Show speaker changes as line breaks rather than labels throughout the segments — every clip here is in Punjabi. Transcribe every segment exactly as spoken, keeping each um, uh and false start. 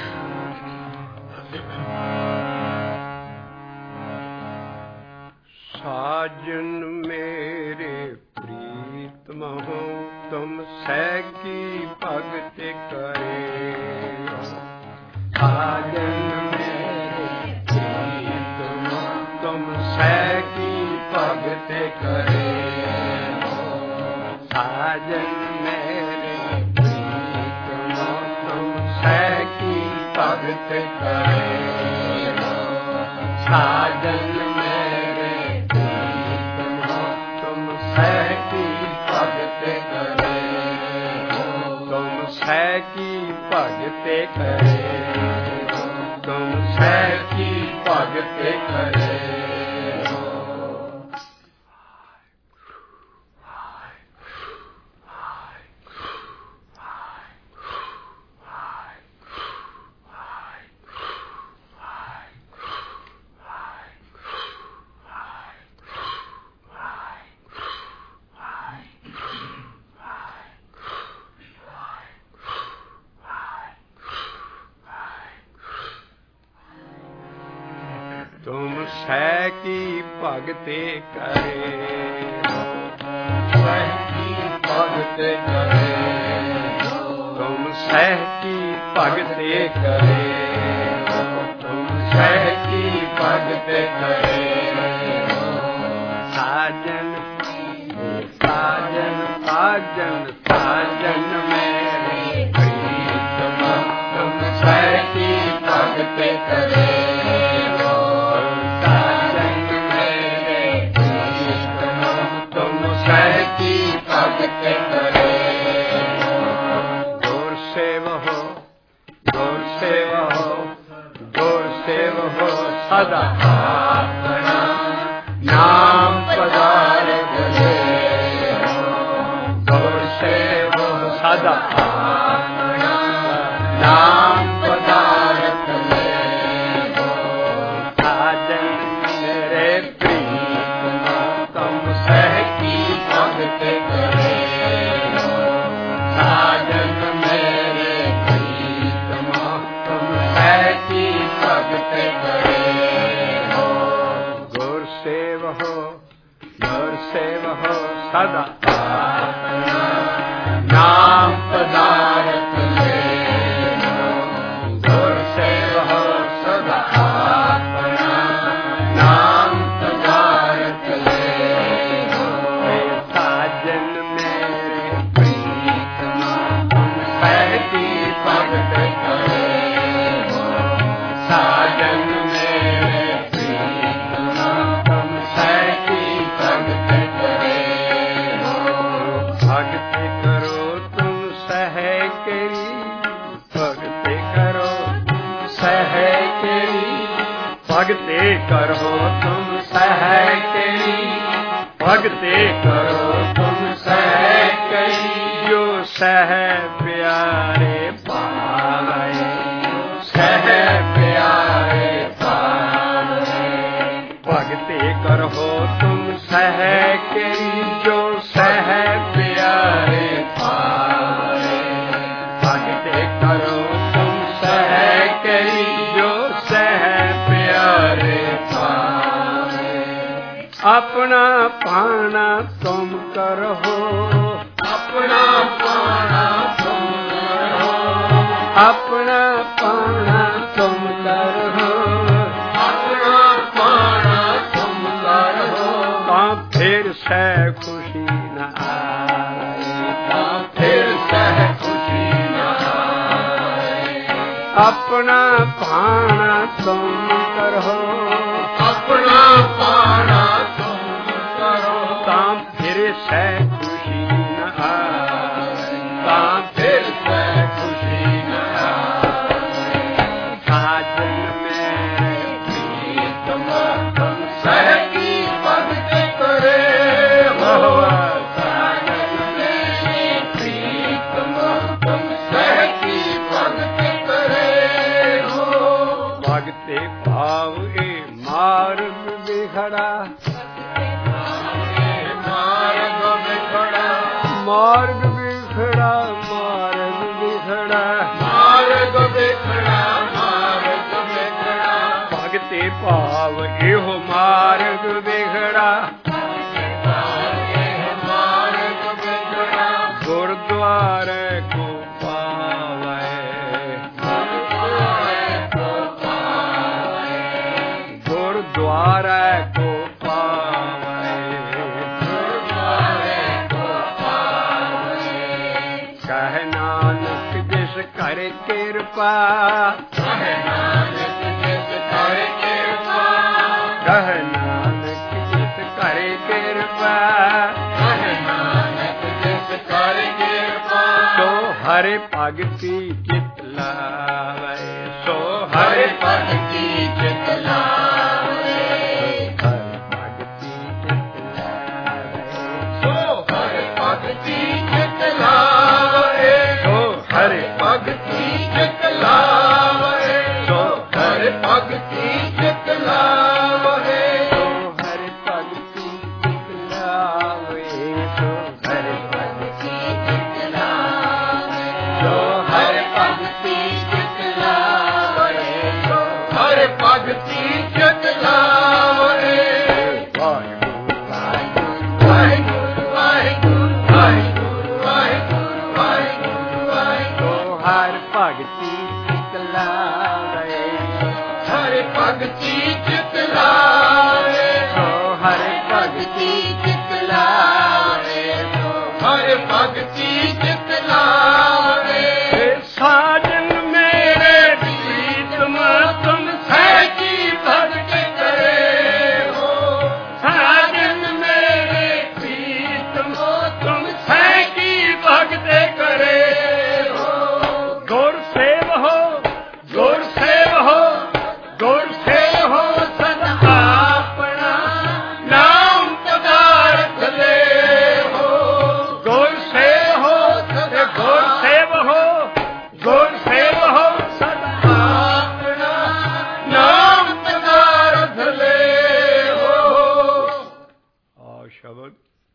साजन मेरे प्रीतम हो तुम सैकी भगत करे। साजन मेरे प्रीतम हो तुम सैकी भगत करे। साजन मेरे प्रीतम हो तुम सैकी भगत करे। साजन सैकी भगत करे। तुम सैकी भगत करे। तुम सैकी भगते करे। सैकी भगते करे। तुम सैकी भगते करे। तुम सैकी भगते करे। साजन साजन साजन साजन मेरे प्रीतम तुम सैकी भगते करे। गौर सेव हो गौर सेव हो गौर सेव हो सदा अपना नाम पदार्थ ले। गौर सेव हो सदा अपना नाम पदार्थ ले। साजन मेरे प्रीतम तुम सैकी भगत करे। साजन मेरे प्रीतम तुम सैकी भगत करे। गौर सेव हो गौर सेव हो सदा अपना नाम पदार्थ ले। गौर सेव हो सदा अपना नाम पदार्थ ले। साजन मेरे प्रीतम तुम सैकी भगत करे। साजन मेरे प्रीतम तुम सैकी भगत करे। भगत करो तुम सहकेरी। भगत करो सहकेरी। भगते करो तुम सहकेरी। भगते करो तुम सहकेरी। जो सह प्यारे पावे सह प्यारे पावे। भगते करो तुम सहकेरी। जो सह प्यारे पावे। भगते करो तुम सहकेरी। जो सह प्यारे पावे। अपना पाना तुम करो। अपना पाना तुम करो। अपना पाना तुम करो। अपना पाना तुम करो। तां फिर सह खुशी न आए। तां फिर सह खुशी न आए। अपना पाना तुम करो। अपना पाना तुम करो। तां फिर सह खुशी न आए। तां फिर सह खुशी न आए। साजन मेरे प्रीतम तुम सैकी भगत करे। साजन मेरे प्रीतम तुम सैकी भगत करे। भगते भाव ए मार्ग बिखड़ा। मार्ग बिखड़ा मार्ग बिखड़ा मार्ग बिखड़ा मार्ग बिखड़ा ਭਾਵ ਇਹੋ ਮਾਰਗ ਵਿਗੜਾ ਗੁਰਦੁਆਰੇ ਕੋ ਪਾਵੇ ਗੁਰਦੁਆਰੇ ਕੋ ਪਾਵੇ ਕਹਿ ਨਾਨਕ ਜਿਸ ਕਰ ਕਿਰਪਾ ਕਹਿ ਨਾਨਕ ਜਿਸ ਕਰ ਕਿਰਪਾ ਕਹਿ ਨਾਨਕ ਜਿਸ ਕਰ ਕਿਰਪਾ ਕਹਿ ਨਾਨਕ ਜਿਸ ਕਰ ਕਿਰਪਾ ਸੋ ਹਰਿ ਭਗਤੀ ਚਿਤ ਲਾਵੇ ਸੋ ਹਰਿ ਭਗਤੀ ਚਿਤ ਲਾਵੇ ਹਰਿ ਭਗਤੀ ਚਿਤ ਲਾਵੇ ਸੋ ਹਰਿ ਭਗਤੀ ਚਿਤ ਲਾਵੇ ਸੋ ਹਰਿ ਭਗਤੀ ਚਿਤ ਲਾਵੇ ਸੋ ਹਰਿ ਭਗਤੀ ਚਿਤ ਲਾਵੇ ਸੋ ਹਰਿ ਭਗਤੀ ਚਿਤ ਲਾਵੇ ਸੋ ਹਰਿ ਭਗਤੀ ਚਿਤ ਲਾਵੇ ਸੋ ਹਰਿ ਭਗਤੀ ਚਿਤ ਲਾਵੇ ਸੋ ਹਰਿ ਭਗਤੀ ਚਿਤ ਲਾਵੇ ਵਾਹਿਗੁਰੂ ਵਾਹਿਗੁਰੂ ਵਾਹਿਗੁਰੂ ਵਾਹਿਗੁਰੂ ਵਾਹਿਗੁਰੂ ਵਾਹਿਗੁਰੂ ਵਾਹਿਗੁਰੂ ਹਰਿ ਭਗਤੀ ਚਿਤ ਲਾਵੇ ਹਰਿ ਭਗਤੀ ਚਿਤ ਲਾਵੇ ਸੋ ਹਰਿ ਭਗਤੀ ਚਿਤ ਲਾਵੇ ਸੋ ਹਰਿ ਭਗਤੀ ਚਿਤ ਲਾਵੇ ਸਾਜਨ ਮੇਰੇ ਪ੍ਰੀਤਮ ਤੁਮ ਸਹਿਜੀ ਭਗਤ ਕਰੇ ਹੋ ਸਾਜਨ ਮੇਰੇ ਪ੍ਰੀਤਮ ਤੁਮ ਸਹਿਜੀ ਭਗਤ ਕਰੇ ਹੋ ਗੁਰ ਸੇਵ ਹੋ ਗੁਰ ਸੇਵ ਹੋ ਗੁਰ ਸੇਵ ਹੋ ਸਦਾ ਆਪਣਾ ਨਾਮ ਪਦਾਰਥ ਲੈ ਹੋ ਗੁਰ ਸੇਵ ਹੋ ਤੇ ਗੁਰ ਸੇਵ ਹੋ ਗੁਰ ਸੇਵ ਹੋ ਸਦਾ ਆਪਣਾ ਨਾਮ ਪਦਾਰਥ ਲੈ ਹੋ। ਆ ਸ਼ਬਦ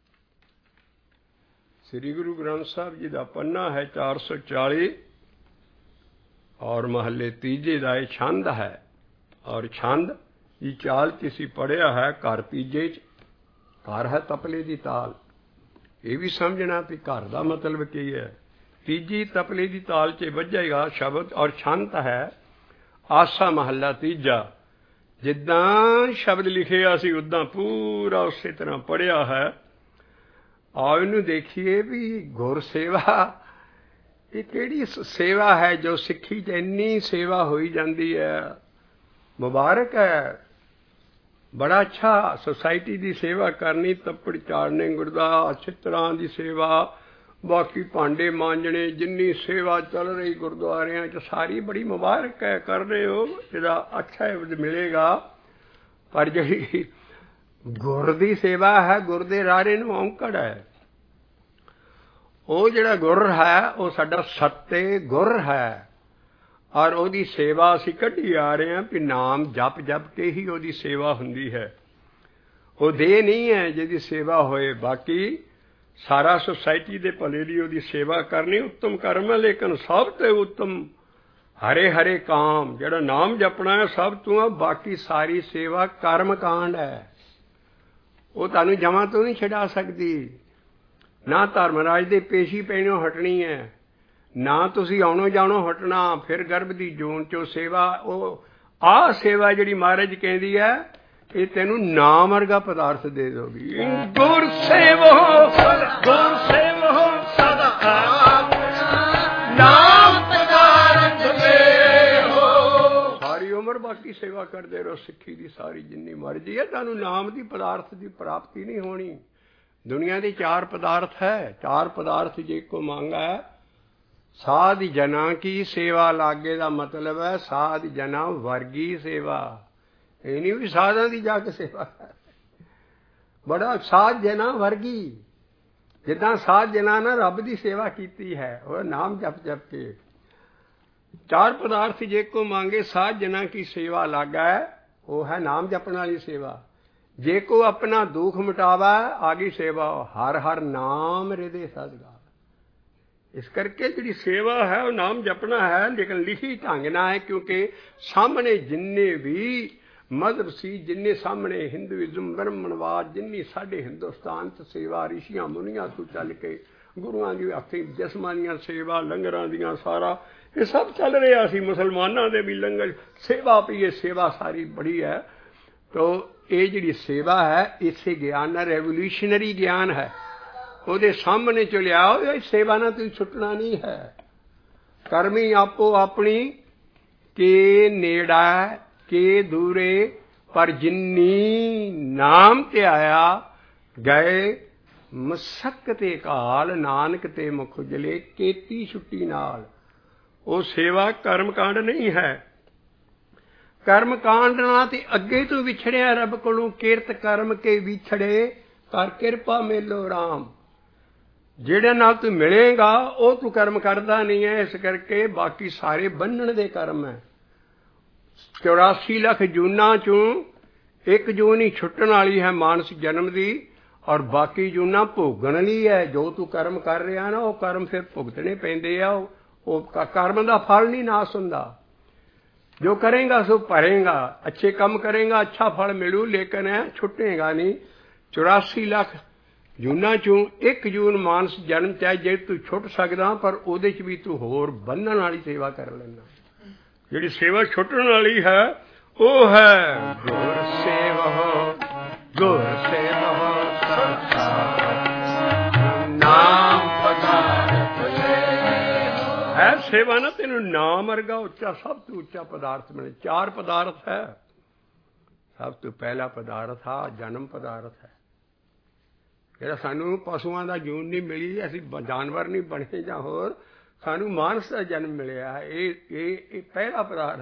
ਸ੍ਰੀ ਗੁਰੂ ਗ੍ਰੰਥ ਸਾਹਿਬ ਜੀ ਦਾ ਪੰਨਾ ਹੈ ਚਾਰ ਸੌ ਚਾਲੀ ਔਰ ਮਹੱਲੇ ਤੀਜੇ ਦਾ ਇਹ ਛੰਦ ਹੈ ਔਰ ਛੰਦ ਦੀ ਚਾਲ ਚ ਅਸੀਂ ਪੜ੍ਹਿਆ ਹੈ ਘਰ ਤੀਜੇ ਚ ਘਰ ਹੈ ਤਪਲੇ ਦੀ ਤਾਲ ਇਹ ਵੀ ਸਮਝਣਾ ਵੀ ਘਰ ਦਾ ਮਤਲਬ ਕੀ ਹੈ ਤੀਜੀ ਤਪਲੇ ਦੀ ਤਾਲ ਚ ਵੱਜੇਗਾ ਸ਼ਬਦ ਔਰ ਛੰਦ ਹੈ ਆਸਾ ਮਹੱਲਾ ਤੀਜਾ ਜਿੱਦਾਂ ਸ਼ਬਦ ਲਿਖਿਆ ਸੀ ਉਦਾਂ ਪੂਰਾ ਉਸੇ ਤਰ੍ਹਾਂ ਪੜ੍ਹਿਆ ਹੈ ਆਓ ਇਹਨੂੰ ਦੇਖੀਏ ਵੀ ਗੁਰ ਸੇਵਾ ਇਹ ਕਿਹੜੀ ਸੇਵਾ ਹੈ ਜੋ ਸਿੱਖੀ 'ਚ ਇੰਨੀ ਸੇਵਾ ਹੋਈ ਜਾਂਦੀ ਹੈ ਮੁਬਾਰਕ ਹੈ ਬੜਾ ਅੱਛਾ ਸੁਸਾਇਟੀ ਦੀ ਸੇਵਾ ਕਰਨੀ ਤੱਪੜ ਚਾੜਨੇ ਗੁਰਦਾ ਚਿੱਤਰਾਂ ਦੀ ਸੇਵਾ ਬਾਕੀ ਭਾਂਡੇ ਮਾਂਜਣੇ ਜਿੰਨੀ ਸੇਵਾ ਚੱਲ ਰਹੀ ਗੁਰਦੁਆਰਿਆਂ 'ਚ ਸਾਰੀ ਬੜੀ ਮੁਬਾਰਕ ਹੈ ਕਰ ਰਹੇ ਹੋ ਇਹਦਾ ਅੱਛਾ ਮਿਲੇਗਾ ਪਰ ਜਿਹੜੀ ਗੁਰ ਦੀ ਸੇਵਾ ਹੈ ਗੁਰ ਦੇ ਰਾਰੇ ਨੂੰ ਔਂਕੜ ਹੈ ਉਹ ਜਿਹੜਾ ਗੁਰ ਹੈ ਉਹ ਸਾਡਾ ਸੱਤੇ ਗੁਰ ਹੈ ਔਰ ਉਹਦੀ ਸੇਵਾ ਅਸੀਂ ਕੱਢੀ ਆ ਰਹੇ ਹਾਂ ਵੀ ਨਾਮ ਜਪ ਜਪ ਕੇ ਹੀ ਉਹਦੀ ਸੇਵਾ ਹੁੰਦੀ ਹੈ ਉਹ ਦੇ ਨਹੀਂ ਹੈ ਜਿਹਦੀ ਸੇਵਾ ਹੋਏ ਬਾਕੀ ਸਾਰਾ ਸੁਸਾਇਟੀ ਦੇ ਭਲੇ ਲਈ ਉਹਦੀ ਸੇਵਾ ਕਰਨੀ ਉੱਤਮ ਕਰਮ ਹੈ ਲੇਕਿਨ ਸਭ ਤੋਂ ਉੱਤਮ ਹਰੇ ਹਰੇ ਕਾਮ ਜਿਹੜਾ ਨਾਮ ਜਪਣਾ ਹੈ ਸਭ ਤੋਂ ਬਾਕੀ ਸਾਰੀ ਸੇਵਾ ਕਰਮ ਕਾਂਡ ਹੈ ਉਹ ਤੁਹਾਨੂੰ ਜਮਾਂ ਤੋਂ ਨਹੀਂ ਛਡਾ ਸਕਦੀ ਨਾ ਧਰਮਰਾਜ ਦੇ ਪੇਸ਼ੀ ਪੈਣੋਂ ਹਟਣੀ ਹੈ ਨਾ ਤੁਸੀਂ ਆਉਣੋਂ ਜਾਣੋਂ ਹਟਣਾ ਫਿਰ ਗਰਭ ਦੀ ਜੂਨ ਚੋਂ ਸੇਵਾ ਉਹ ਆਹ ਸੇਵਾ ਜਿਹੜੀ ਮਹਾਰਾਜ ਕਹਿੰਦੀ ਹੈ ਇਹ ਤੈਨੂੰ ਨਾਮ ਵਰਗਾ ਪਦਾਰਥ ਦੇ ਦੋਗੀ ਗੁਰ ਸੇਵੋ ਗੁਰ ਸੇਵੋ ਸਦਾ ਨਾਮ ਪਦਾਰਥ ਦੇ ਹੋ ਸਾਰੀ ਉਮਰ ਬਾਕੀ ਸੇਵਾ ਕਰਦੇ ਰਹੋ ਸਿੱਖੀ ਦੀ ਸਾਰੀ ਜਿੰਨੀ ਮਰਜ਼ੀ ਹੈ ਤੁਹਾਨੂੰ ਨਾਮ ਦੀ ਪਦਾਰਥ ਦੀ ਪ੍ਰਾਪਤੀ ਨਹੀਂ ਹੋਣੀ ਦੁਨੀਆ ਦੀ ਚਾਰ ਪਦਾਰਥ ਹੈ ਚਾਰ ਪਦਾਰਥ ਜੇ ਕੋ ਮੰਗਾ ਹੈ ਸਾਧ ਜਨਾਂ ਕੀ ਸੇਵਾ ਲਾਗੇ ਦਾ ਮਤਲਬ ਹੈ ਸਾਧ ਜਨਾਂ ਵਰਗੀ ਸੇਵਾ ਇਹ ਨਹੀਂ ਵੀ ਸਾਧਾਂ ਦੀ ਜਾ ਕੇ ਸੇਵਾ ਬੜਾ ਸਾਧ ਜਨਾਂ ਵਰਗੀ ਜਿੱਦਾਂ ਸਾਧ ਜਨਾਂ ਨੇ ਰੱਬ ਦੀ ਸੇਵਾ ਕੀਤੀ ਹੈ ਉਹ ਨਾਮ ਜਪ ਜਪ ਕੇ ਚਾਰ ਪਦਾਰਥ ਜੇ ਕੋ ਮੰਗੇ ਸਾਧ ਜਨਾਂ ਕੀ ਸੇਵਾ ਲਾਗਾ ਹੈ ਉਹ ਹੈ ਨਾਮ ਜਪਣ ਵਾਲੀ ਸੇਵਾ ਜੇ ਕੋ ਆਪਣਾ ਦੁੱਖ ਮਿਟਾਵਾ ਆਗੀ ਸੇਵਾ ਹਰ ਹਰ ਨਾਮ ਹਿਰਦੇ ਸਦਗਾ ਇਸ ਕਰਕੇ ਜਿਹੜੀ ਸੇਵਾ ਹੈ ਉਹ ਨਾਮ ਜਪਣਾ ਹੈ ਲੇਕਿਨ ਲਿਖੀ ਢੰਗ ਨਾਲ ਹੈ ਕਿਉਂਕਿ ਸਾਹਮਣੇ ਜਿੰਨੇ ਵੀ ਮਜ਼ਹਬ ਸੀ ਜਿੰਨੇ ਸਾਹਮਣੇ ਹਿੰਦੂਇਜ਼ਮ ਬ੍ਰਹਮਣਵਾਦ ਜਿੰਨੀ ਸਾਡੇ ਹਿੰਦੁਸਤਾਨ 'ਚ ਸੇਵਾ ਰਿਸ਼ੀਆਂ ਮੁਨੀਆਂ ਤੋਂ ਚੱਲ ਕੇ ਗੁਰੂਆਂ ਦੀ ਹੱਥੀਂ ਜਿਸਮਾਨੀਆਂ ਸੇਵਾ ਲੰਗਰਾਂ ਦੀਆਂ ਸਾਰਾ ਇਹ ਸਭ ਚੱਲ ਰਿਹਾ ਸੀ। ਮੁਸਲਮਾਨਾਂ ਦੇ ਵੀ ਲੰਗਰ ਸੇਵਾ ਵੀ ਇਹ ਸੇਵਾ ਸਾਰੀ ਬੜੀ ਹੈ। ਤੋ ਇਹ ਜਿਹੜੀ ਸੇਵਾ ਹੈ ਇਸੇ ਗਿਆਨ ਨਾਲ ਰੈਵੋਲੂਸ਼ਨਰੀ ਗਿਆਨ ਹੈ। ਉਹਦੇ ਸਾਹਮਣੇ ਚ ਲਿਆਓ ਇਹ ਸੇਵਾ ਨਾਲ ਤੁਸੀਂ ਛੁੱਟਣਾ ਨਹੀਂ ਹੈ। ਕਰਮੀ ਆਪੋ ਆਪਣੀ ਕੇ ਨੇੜਾ ਕੇ ਦੂਰੇ ਪਰ ਜਿੰਨੀ ਨਾਮ ਤੇ ਆਇਆ ਗਏ ਮਸਕਤੇ ਕਾਲ ਨਾਨਕ ਤੇ ਮੁਖ ਉਜਲੇ ਕੀਤੀ ਛੁੱਟੀ ਨਾਲ। ਉਹ ਸੇਵਾ ਕਰਮ ਕਾਂਡ ਨਹੀਂ ਹੈ। ਕਰਮ ਕਾਂਡ ਨਾਲ ਤੇ ਅੱਗੇ ਤੋਂ ਵਿਛੜਿਆ ਰੱਬ ਕੋਲੋਂ ਕਿਰਤ ਕਰਮ ਕੇ ਵਿਛੜੇ ਕਰ ਕਿਰਪਾ ਮੇਲੋ ਰਾਮ। ਜਿਹੜੇ ਨਾਲ ਤੂੰ ਮਿਲੇਗਾ ਉਹ ਤੂੰ ਕਰਮ ਕਰਦਾ ਨਹੀਂ ਹੈ। ਇਸ ਕਰਕੇ ਬਾਕੀ ਸਾਰੇ ਬੰਨਣ ਦੇ ਕਰਮ ਹੈ। ਚੌਰਾਸੀ ਲੱਖ ਜੂਨਾਂ ਚੋਂ ਇੱਕ ਜੂਨ ਹੀ ਛੁੱਟਣ ਵਾਲੀ ਹੈ ਮਾਨਸ ਜਨਮ ਦੀ ਔਰ ਬਾਕੀ ਜੂਨਾਂ ਭੋਗਣ ਲਈ ਹੈ। ਜੋ ਤੂੰ ਕਰਮ ਕਰ ਰਿਹਾ ਨਾ ਉਹ ਕਰਮ ਫਿਰ ਭੁਗਤਣੇ ਪੈਂਦੇ ਆ। ਉਹ ਕਰਮ ਦਾ ਫਲ ਨਹੀਂ ਨਾਸ ਹੁੰਦਾ। ਜੋ ਕਰੇਗਾ ਸੋ ਭਰੇਗਾ। ਅੱਛੇ ਕੰਮ ਕਰੇਗਾ ਅੱਛਾ ਫਲ ਮਿਲੂ ਲੇਕਿਨ ਹੈ ਛੁੱਟੇਗਾ ਨਹੀਂ। ਚੁਰਾਸੀ ਲੱਖ ਜੂਨਾਂ ਚੋਂ ਇੱਕ ਜੂਨ ਮਾਨਸ ਜਨਮ ਚਾਹੇ ਜੇ ਤੂੰ ਛੁੱਟ ਸਕਦਾ ਪਰ ਉਹਦੇ 'ਚ ਵੀ ਤੂੰ ਹੋਰ ਬੰਨਣ ਵਾਲੀ ਸੇਵਾ ਕਰ ਲੈਂਦਾ। ਜਿਹੜੀ ਸੇਵਾ ਛੁੱਟਣ ਵਾਲੀ ਹੈ ਉਹ ਹੈ ਗੁਰ ਸੇਵਹੁ ਗੁਰ ਸੇਵਹੁ ਨਾਮ ਪਦਾਰਥ ਹੈ। ਸੇਵਾ ਨਾ ਤੈਨੂੰ ਨਾਮ ਵਰਗਾ ਉੱਚਾ ਸਭ ਤੋਂ ਉੱਚਾ ਪਦਾਰਥ ਮਿਲੇ। ਚਾਰ ਪਦਾਰਥ ਹੈ। ਸਭ ਤੋਂ ਪਹਿਲਾ ਪਦਾਰਥ ਆ ਜਨਮ ਪਦਾਰਥ ਹੈ। ਜਿਹੜਾ ਸਾਨੂੰ ਪਸ਼ੂਆਂ ਦਾ ਜੂਨ ਨਹੀਂ ਮਿਲੀ ਅਸੀਂ ਜਾਨਵਰ ਨਹੀਂ ਬਣੇ ਜਾਂ ਹੋਰ ਸਾਨੂੰ ਮਾਨਸ ਦਾ ਜਨਮ ਮਿਲਿਆ ਹੈ। ਇਹ ਇਹ ਇਹ ਪਹਿਲਾ ਪਦਾਰਥ।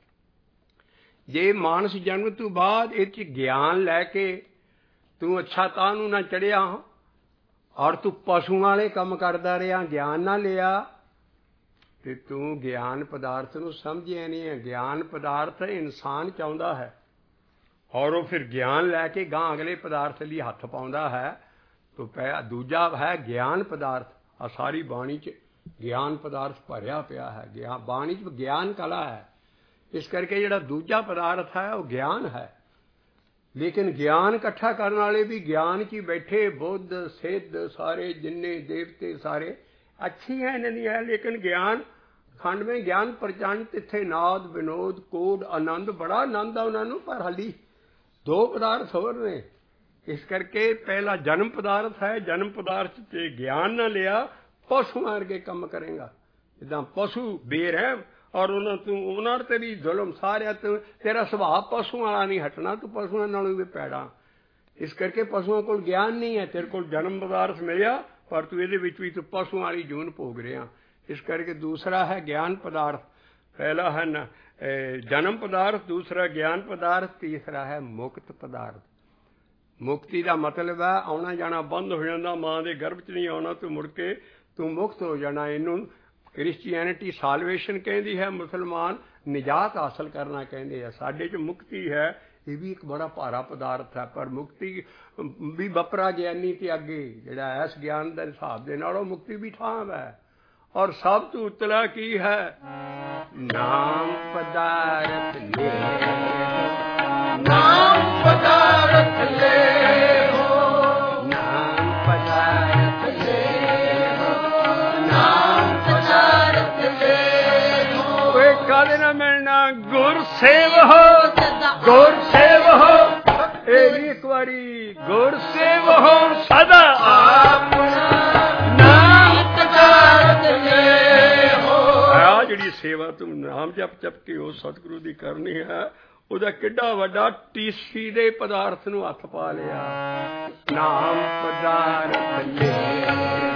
ਜੇ ਮਾਨਸ ਜਨਮ ਤੋਂ ਬਾਅਦ ਇਹ 'ਚ ਗਿਆਨ ਲੈ ਕੇ ਤੂੰ ਅੱਛਾ ਤਾਂ ਨੂੰ ਨਾ ਚੜਿਆ ਔਰ ਤੂੰ ਪਸ਼ੂਆਂ ਵਾਲੇ ਕੰਮ ਕਰਦਾ ਰਿਹਾ ਗਿਆਨ ਨਾ ਲਿਆ ਤੇ ਤੂੰ ਗਿਆਨ ਪਦਾਰਥ ਨੂੰ ਸਮਝਿਆ ਨਹੀਂ ਹੈ। ਗਿਆਨ ਪਦਾਰਥ ਇਨਸਾਨ ਚਾਹੁੰਦਾ ਹੈ ਔਰ ਉਹ ਫਿਰ ਗਿਆਨ ਲੈ ਕੇ ਗਾਂ ਅਗਲੇ ਪਦਾਰਥ ਲਈ ਹੱਥ ਪਾਉਂਦਾ ਹੈ। ਤੋ ਪਹਿਲਾ ਦੂਜਾ ਹੈ ਗਿਆਨ ਪਦਾਰਥ। ਆ ਸਾਰੀ ਬਾਣੀ 'ਚ ਗਿਆਨ ਪਦਾਰਥ ਭਰਿਆ ਪਿਆ ਹੈ। ਗਿਆਨ ਬਾਣੀ 'ਚ ਗਿਆਨ ਕਲਾ ਹੈ। ਇਸ ਕਰਕੇ ਜਿਹੜਾ ਦੂਜਾ ਪਦਾਰਥ ਹੈ ਉਹ ਗਿਆਨ ਹੈ। ਲੇਕਿਨ ਗਿਆਨ ਇਕੱਠਾ ਕਰਨ ਵਾਲੇ ਵੀ ਗਿਆਨ 'ਚ ਹੀ ਬੈਠੇ ਬੁੱਧ ਸਿੱਧ ਸਾਰੇ ਜਿੰਨੇ ਦੇਵਤੇ ਸਾਰੇ ਅੱਛੀ ਹੈ ਇਹਨਾਂ ਦੀ ਹੈ। ਲੇਕਿਨ ਗਿਆਨ ਖੰਡ ਵਿੱਚ ਗਿਆਨ ਪ੍ਰਚੰਡ ਇੱਥੇ ਨਾਦ ਵਿਨੋਦ ਕੋਡ ਆਨੰਦ ਬੜਾ ਆਨੰਦ ਆ ਉਹਨਾਂ ਨੂੰ ਪਰ ਹਾਲੀ ਦੋ ਪਦਾਰਥ ਹੋਰ ਨੇ। ਇਸ ਕਰਕੇ ਪਹਿਲਾ ਜਨਮ ਪਦਾਰਥ ਹੈ। ਜਨਮ ਪਦਾਰਥ 'ਤੇ ਗਿਆਨ ਨਾ ਲਿਆ ਪਸ਼ੂਆਂ ਵਰਗੇ ਕੰਮ ਕਰੇਗਾ। ਜਿੱਦਾਂ ਪਸ਼ੂ ਬੇਰਹਿਮ ਔਰ ਉਹਨਾਂ ਤੂੰ ਉਹਨਾਂ 'ਤੇ ਵੀ ਜ਼ੁਲਮ ਸਾਰਿਆਂ ਤੋਂ ਤੇਰਾ ਸੁਭਾਅ ਪਸ਼ੂਆਂ ਵਾਲਾ ਨਹੀਂ ਹਟਣਾ। ਤੂੰ ਪਸ਼ੂਆਂ ਨਾਲੋਂ ਵੀ ਪੈੜਾ। ਇਸ ਕਰਕੇ ਪਸ਼ੂਆਂ ਕੋਲ ਗਿਆਨ ਨਹੀਂ ਹੈ। ਤੇਰੇ ਕੋਲ ਜਨਮ ਪਦਾਰਥ ਮਿਲਿਆ ਪਰ ਤੂੰ ਇਹਦੇ ਵਿੱਚ ਵੀ ਤੂੰ ਪਸ਼ੂਆਂ ਵਾਲੀ ਜੂਨ ਭੋਗ ਰਿਹਾ। ਇਸ ਕਰਕੇ ਦੂਸਰਾ ਹੈ ਗਿਆਨ ਪਦਾਰਥ। ਪਹਿਲਾ ਹੈ ਨਾ ਜਨਮ ਪਦਾਰਥ ਦੂਸਰਾ ਗਿਆਨ ਪਦਾਰਥ ਤੀਸਰਾ ਹੈ ਮੁਕਤ ਪਦਾਰਥ। ਮੁਕਤੀ ਦਾ ਮਤਲਬ ਹੈ ਆਉਣਾ ਜਾਣਾ ਬੰਦ ਹੋ ਜਾਂਦਾ। ਮਾਂ ਦੇ ਗਰਭ 'ਚ ਨਹੀਂ ਆਉਣਾ ਤੂੰ ਮੁੜ ਕੇ ਤੂੰ ਮੁਕਤ ਹੋ ਜਾਣਾ। ਇਹਨੂੰ ਕ੍ਰਿਸਚੀਅਨਿਟੀ ਸਾਲਵੇਸ਼ਨ ਕਹਿੰਦੀ ਹੈ। ਮੁਸਲਮਾਨ ਨਿਜਾਤ ਹਾਸਲ ਕਰਨਾ ਕਹਿੰਦੇ ਆ। ਸਾਡੇ 'ਚ ਮੁਕਤੀ ਹੈ। ਇਹ ਵੀ ਇੱਕ ਬੜਾ ਭਾਰਾ ਪਦਾਰਥ ਹੈ ਪਰ ਮੁਕਤੀ ਵੀ ਬਪਰਾ ਗਿਆਨੀ ਤੇ ਅੱਗੇ ਜਿਹੜਾ ਇਸ ਗਿਆਨ ਦੇ ਹਿਸਾਬ ਦੇ ਨਾਲ ਉਹ ਮੁਕਤੀ ਵੀ ਠਾਂਵ ਹੈ। ਔਰ ਸਭ ਤੋਂ ਉਤਲਾ ਕੀ ਹੈ ਨਾਮ ਪਦਾਰਥ ਲੈ ਨਾਮ ਪਦਾਰਥ ਲੈ ਨਾਮ ਪਦਾਰਥ ਲੈ ਨਾਮ ਪਦਾਰਥ ਲੈ ਓਏ ਕਾਹਦੇ ਨਾਲ ਮਿਲਣਾ ਗੁਰ ਸੇਵਹੁ ਗੁਰ ਸੇਵਹੁ। ਇਹ ਵੀ ਇੱਕ ਵਾਰੀ ਗੁਰ ਸੇਵਹੁ ਸਦਾ ਆਪਣਾ ਨਾਮ ਪਦਾਰਥ ਲੈ ਹੋ। ਆ ਜਿਹੜੀ ਸੇਵਾ ਤੂੰ ਨਾਮ ਜਪ ਜਪ ਕੇ ਉਹ ਸਤਿਗੁਰੂ ਦੀ ਕਰਨੀ ਹੈ ਉਹਦਾ ਕਿੱਡਾ ਵੱਡਾ ਟੀਸੀ ਦੇ ਪਦਾਰਥ ਨੂੰ ਹੱਥ ਪਾ ਲਿਆ। ਨਾਮ ਪਦਾਰਥ ਲੈ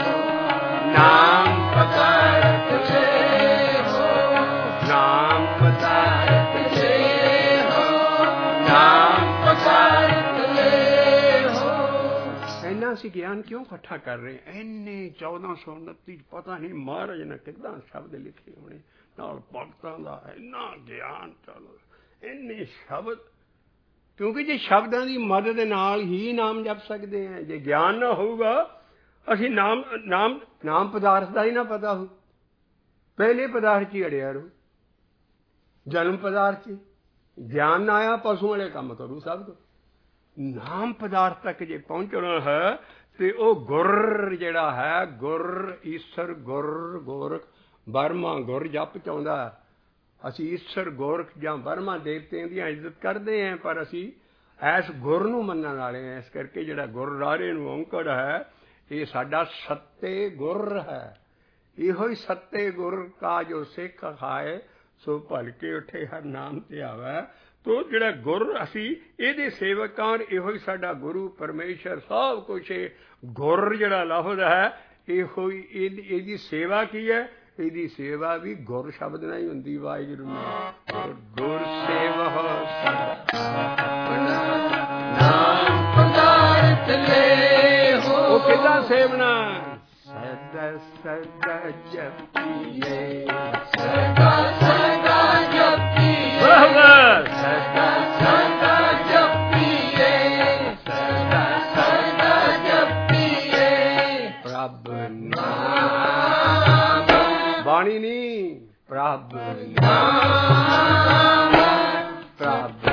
ਨਾਮ ਪਦਾਰਥ ਲੈ ਨਾਮ ਪਦਾਰਥ ਲੈ ਨਾਮ ਪਦਾਰਥ ਲੈ। ਇੰਨਾ ਅਸੀਂ ਗਿਆਨ ਕਿਉਂ ਇਕੱਠਾ ਕਰ ਰਹੇ? ਇੰਨੇ ਚੌਦਾਂ ਸੌ ਉਨੱਤੀ ਪਤਾ ਨਹੀਂ ਮਹਾਰਾਜ ਨੇ ਕਿੱਦਾਂ ਸ਼ਬਦ ਲਿਖੇ ਹੋਣੇ ਨਾਲ ਭਗਤਾਂ ਦਾ ਇੰਨਾ ਗਿਆਨ ਚੱਲ ਇੰਨੇ ਸ਼ਬਦ ਕਿਉਂਕਿ ਜੇ ਸ਼ਬਦਾਂ ਦੀ ਮਦਦ ਨਾਲ ਹੀ ਨਾਮ ਜਪ ਸਕਦੇ ਹਾਂ। ਜੇ ਗਿਆਨ ਨਾ ਹੋਊਗਾ ਅਸੀਂ ਨਾਮ ਨਾਮ ਨਾਮ ਪਦਾਰਥ ਦਾ ਹੀ ਨਾ ਪਤਾ ਹੋ ਪਹਿਲੇ ਪਦਾਰਥ 'ਚ ਹੀ ਅੜਿਆ ਰਹੋ। ਜਨਮ ਪਦਾਰਥ 'ਚ ਗਿਆਨ ਨਾ ਆਇਆ ਪਸ਼ੂ ਵਾਲੇ ਕੰਮ ਕਰੂ ਸਭ ਤੋਂ। ਨਾਮ ਪਦਾਰਥ ਤੱਕ ਜੇ ਪਹੁੰਚਣਾ ਹੈ ਤੇ ਉਹ ਗੁਰ ਜਿਹੜਾ ਹੈ, ਗੁਰ ਈਸ਼ਰ ਗੁਰ ਗੋਰਖ ਬਰਮਾ ਗੁਰ ਜਪ ਚਾਹੁੰਦਾ। ਅਸੀਂ ਈਸ਼ਰ ਗੋਰਖ ਜਾਂ ਬਰਮਾ ਦੇਵਤਿਆਂ ਦੀ ਇੱਜ਼ਤ ਕਰਦੇ ਹਾਂ, ਪਰ ਅਸੀਂ ਇਸ ਗੁਰ ਨੂੰ ਮੰਨਣ ਵਾਲੇ ਹਾਂ। ਇਸ ਕਰਕੇ ਜਿਹੜਾ ਗੁਰ ਰਾਰੇ ਨੂੰ ਔਂਕੜ ਹੈ, ਇਹ ਸਾਡਾ ਸੱਤੇ ਗੁਰ ਹੈ। ਇਹੋ ਹੀ ਸੱਤੇ ਗੁਰ ਕਾ ਜੋ ਸਿੱਖ ਖਾਏ ਸੋ ਭਲਕੇ ਉੱਠੇ ਹਰ ਨਾਮ ਤੇ ਆਵੇ। ਤੋ ਜਿਹੜਾ ਗੁਰ ਅਸੀਂ ਇਹਦੇ ਸੇਵਕ ਹਾਂ, ਇਹੋ ਹੀ ਸਾਡਾ ਗੁਰੂ ਪਰਮੇਸ਼ਰ ਸਭ ਕੁਛ। ਗੁਰ ਜਿਹੜਾ ਲਫ਼ਜ਼ ਹੈ ਇਹੋ ਹੀ ਇਹਦੀ ਸੇਵਾ ਕੀ ਹੈ? ਇਹਦੀ ਸੇਵਾ ਵੀ ਗੁਰ ਸ਼ਬਦ ਨਾਲ ਹੀ ਹੁੰਦੀ। ਵਾਹਿਗੁਰੂ ਨੇ ਗੁਰ ਸੇਵਾ ਨਾਮ ਪਦਾਰਥ ਲੈ ਹੋ। ਉਹ ਕਿੱਦਾਂ ਸੇਵਨਾ? ਸਦਾ ਸਦਾ ਜਪੀਏ, ਸਦਾ ਸਦਾ ਜਪੀਏ, ਸਦਾ ਸਦਾ ਜਪੀਏ, ਸਦਾ ਸਦਾ ਜਪੀਏ ਪ੍ਰਭ ਨਾਮ। ਬਾਣੀ ਨਹੀਂ, ਪ੍ਰਭ ਨਾਮ, ਪ੍ਰਭ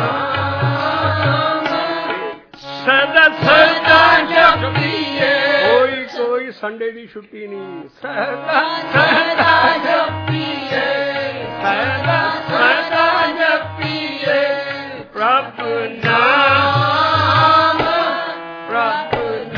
ਨਾਮ ਸਦਾ ਸਦਾ ਜਪੀਏ। ਕੋਈ ਕੋਈ ਸੰਡੇ ਦੀ ਛੁੱਟੀ ਨਹੀਂ। ਸਦਾ ਸਦਾ ਜਪੀਏ, ਸਦਾ ਸਦਾ ਜਪੀਏ ਪ੍ਰਭ ਨਾਮ, ਪ੍ਰਭ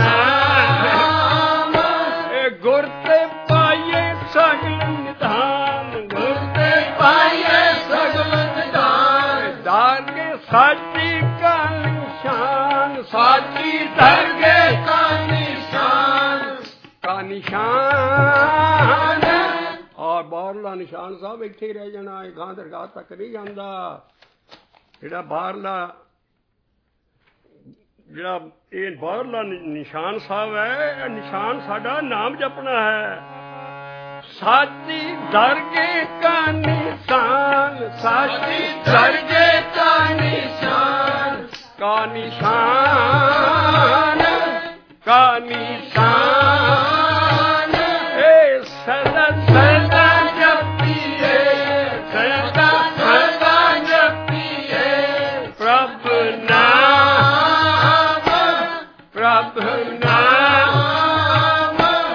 ਨਾਮ। ਇਹ ਗੁਰ ਤੇ ਪਾਈਏ ਸਗਲ ਨਿਧਾਨ, ਗੁਰ ਤੇ ਪਾਈਏ ਸਗਲ ਨਿਧਾਨ। ਦਾਰ ਕੇ ਸਾਚੀ ਕਾ ਨਿਸ਼ਾਨ, ਸਾਚੀ ਦਰਗੇ ਕਾ ਨਿਸ਼ਾਨ, ਕਾ ਨਿਸ਼ਾਨ। ਔਰ ਬਾਹਰਲਾ ਨਿਸ਼ਾਨ ਸਾਹਿਬ ਇੱਥੇ ਹੀ ਰਹਿ ਜਾਣਾ, ਇਹ ਗਾਂ ਦਰਗਾਹ ਤੱਕ ਨਹੀਂ ਜਾਂਦਾ। ਜਿਹੜਾ ਬਾਹਰਲਾ ਜਿਹੜਾ ਇਹ ਬਾਹਰਲਾ ਨਿਸ਼ਾਨ ਸਾਹਿਬ ਹੈ, ਇਹ ਨਿਸ਼ਾਨ ਸਾਡਾ ਨਾਮ ਜਪਣਾ ਹੈ। ਸਾਚੀ ਦਰਗੇ ਕਾ ਨਿਸ਼ਾਨ, ਸਾਚੀ ਦਰਗੇ ਕਾ ਨਿਸ਼ਾਨ, ਕਾ ਨਿਸ਼ਾਨ, ਕਾ ਨਿਸ਼ਾਨ। ਇਹ ਸਦਾ ਸਦਾ ਜਪੀਏ, ਸਦਾ ਸਦਾ ਜਪੀਏ ਪ੍ਰਭ ਨਾਮ, ਪ੍ਰਭ ਨਾਮ।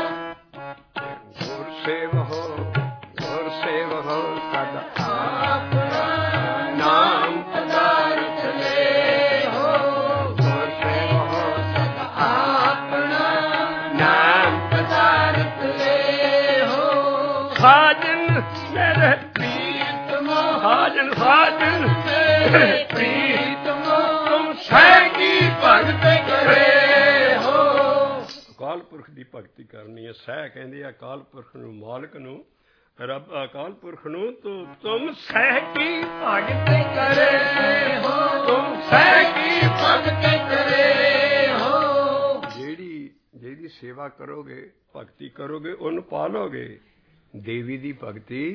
ਗੁਰ ਸੇਵਹੁ, ਗੁਰ ਸੇਵਹੁ ਸਦਾ ਆਪਣਾ ਨਾਮ ਪਦਾਰਥ ਲੈ ਹੋ। ਗੁਰ ਸੇਵਹੁ ਸਦਾ ਆਪਣਾ ਨਾਮ ਪਦਾਰਥ ਲੈ ਹੋ। ਸਾਜਨ ਮੇਰੇ ਪ੍ਰੀਤਮੋ, ਸਾਜਨ ਸਾਜਨ ਮੇਰੇ ਪ੍ਰੀਤਮੋ ਤੁਮ ਸਹਿਗੀ ਭਗਤ ਕਰੇ ਹੋ। ਅਕਾਲ ਪੁਰਖ ਦੀ ਭਗਤੀ ਕਰਨੀ ਹੈ। ਸਹਿ ਕਹਿੰਦੇ ਆ ਅਕਾਲ ਪੁਰਖ ਨੂੰ, ਮਾਲਕ ਨੂੰ, ਰੱਬ ਅਕਾਲ ਪੁਰਖ ਨੂੰ। ਤੂੰ ਤੁਮ ਸਹਿਗੀ ਭਗਤ ਕਰੇ ਹੋ, ਤੁਮ ਸਹਿਗੀ ਭਗਤ ਕਰੇ ਹੋ। ਜਿਹੜੀ ਜਿਹਦੀ ਸੇਵਾ ਕਰੋਗੇ, ਭਗਤੀ ਕਰੋਗੇ, ਉਹਨੂੰ ਪਾਲੋਗੇ। ਦੇਵੀ ਦੀ ਭਗਤੀ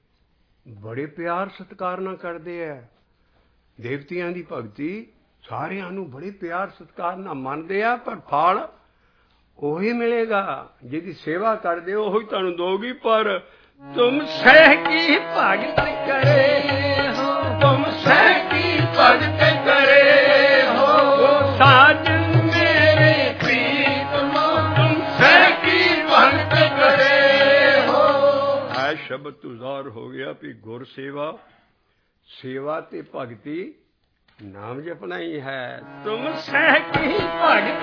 ਬੜੇ ਪਿਆਰ ਸਤਿਕਾਰ ਨਾਲ ਕਰਦੇ ਆ। ਦੇਵਤਿਆਂ ਦੀ ਭਗਤੀ ਸਾਰਿਆਂ ਨੂੰ ਬੜੇ ਪਿਆਰ ਸਤਿਕਾਰ ਨਾਲ ਮੰਨਦੇ ਆ, ਪਰ ਫਲ ਉਹੀ ਮਿਲੇਗਾ। ਜਿਹਦੀ ਸੇਵਾ ਕਰਦੇ ਹੋ ਉਹੀ ਤੁਹਾਨੂੰ ਦੋਗੀ। ਪਰ ਤੁਮ ਸਹਿਗੀ ਭਗਤ ਕਰੇ ਹੋ, ਤੁਮ ਸਹਿਗੀ ਭਗਤ ਕਰੇ ਹੋ। ਸਾਜਨ ਮੇਰੇ ਪ੍ਰੀਤਮੋ ਤੁਮ ਸਹਿਗੀ ਭਗਤ ਕਰੇ ਹੋ। ਹੈ ਸ਼ਬਦ ਤੁਜ਼ਾਰ ਹੋ ਗਿਆ ਵੀ ਗੁਰ ਸੇਵਾ, ਸੇਵਾ ਤੇ ਭਗਤੀ ਨਾਮ ਜਪਣਾ ਹੀ ਹੈ। ਤੁਮ ਸਹਿਗੀ ਭਗਤ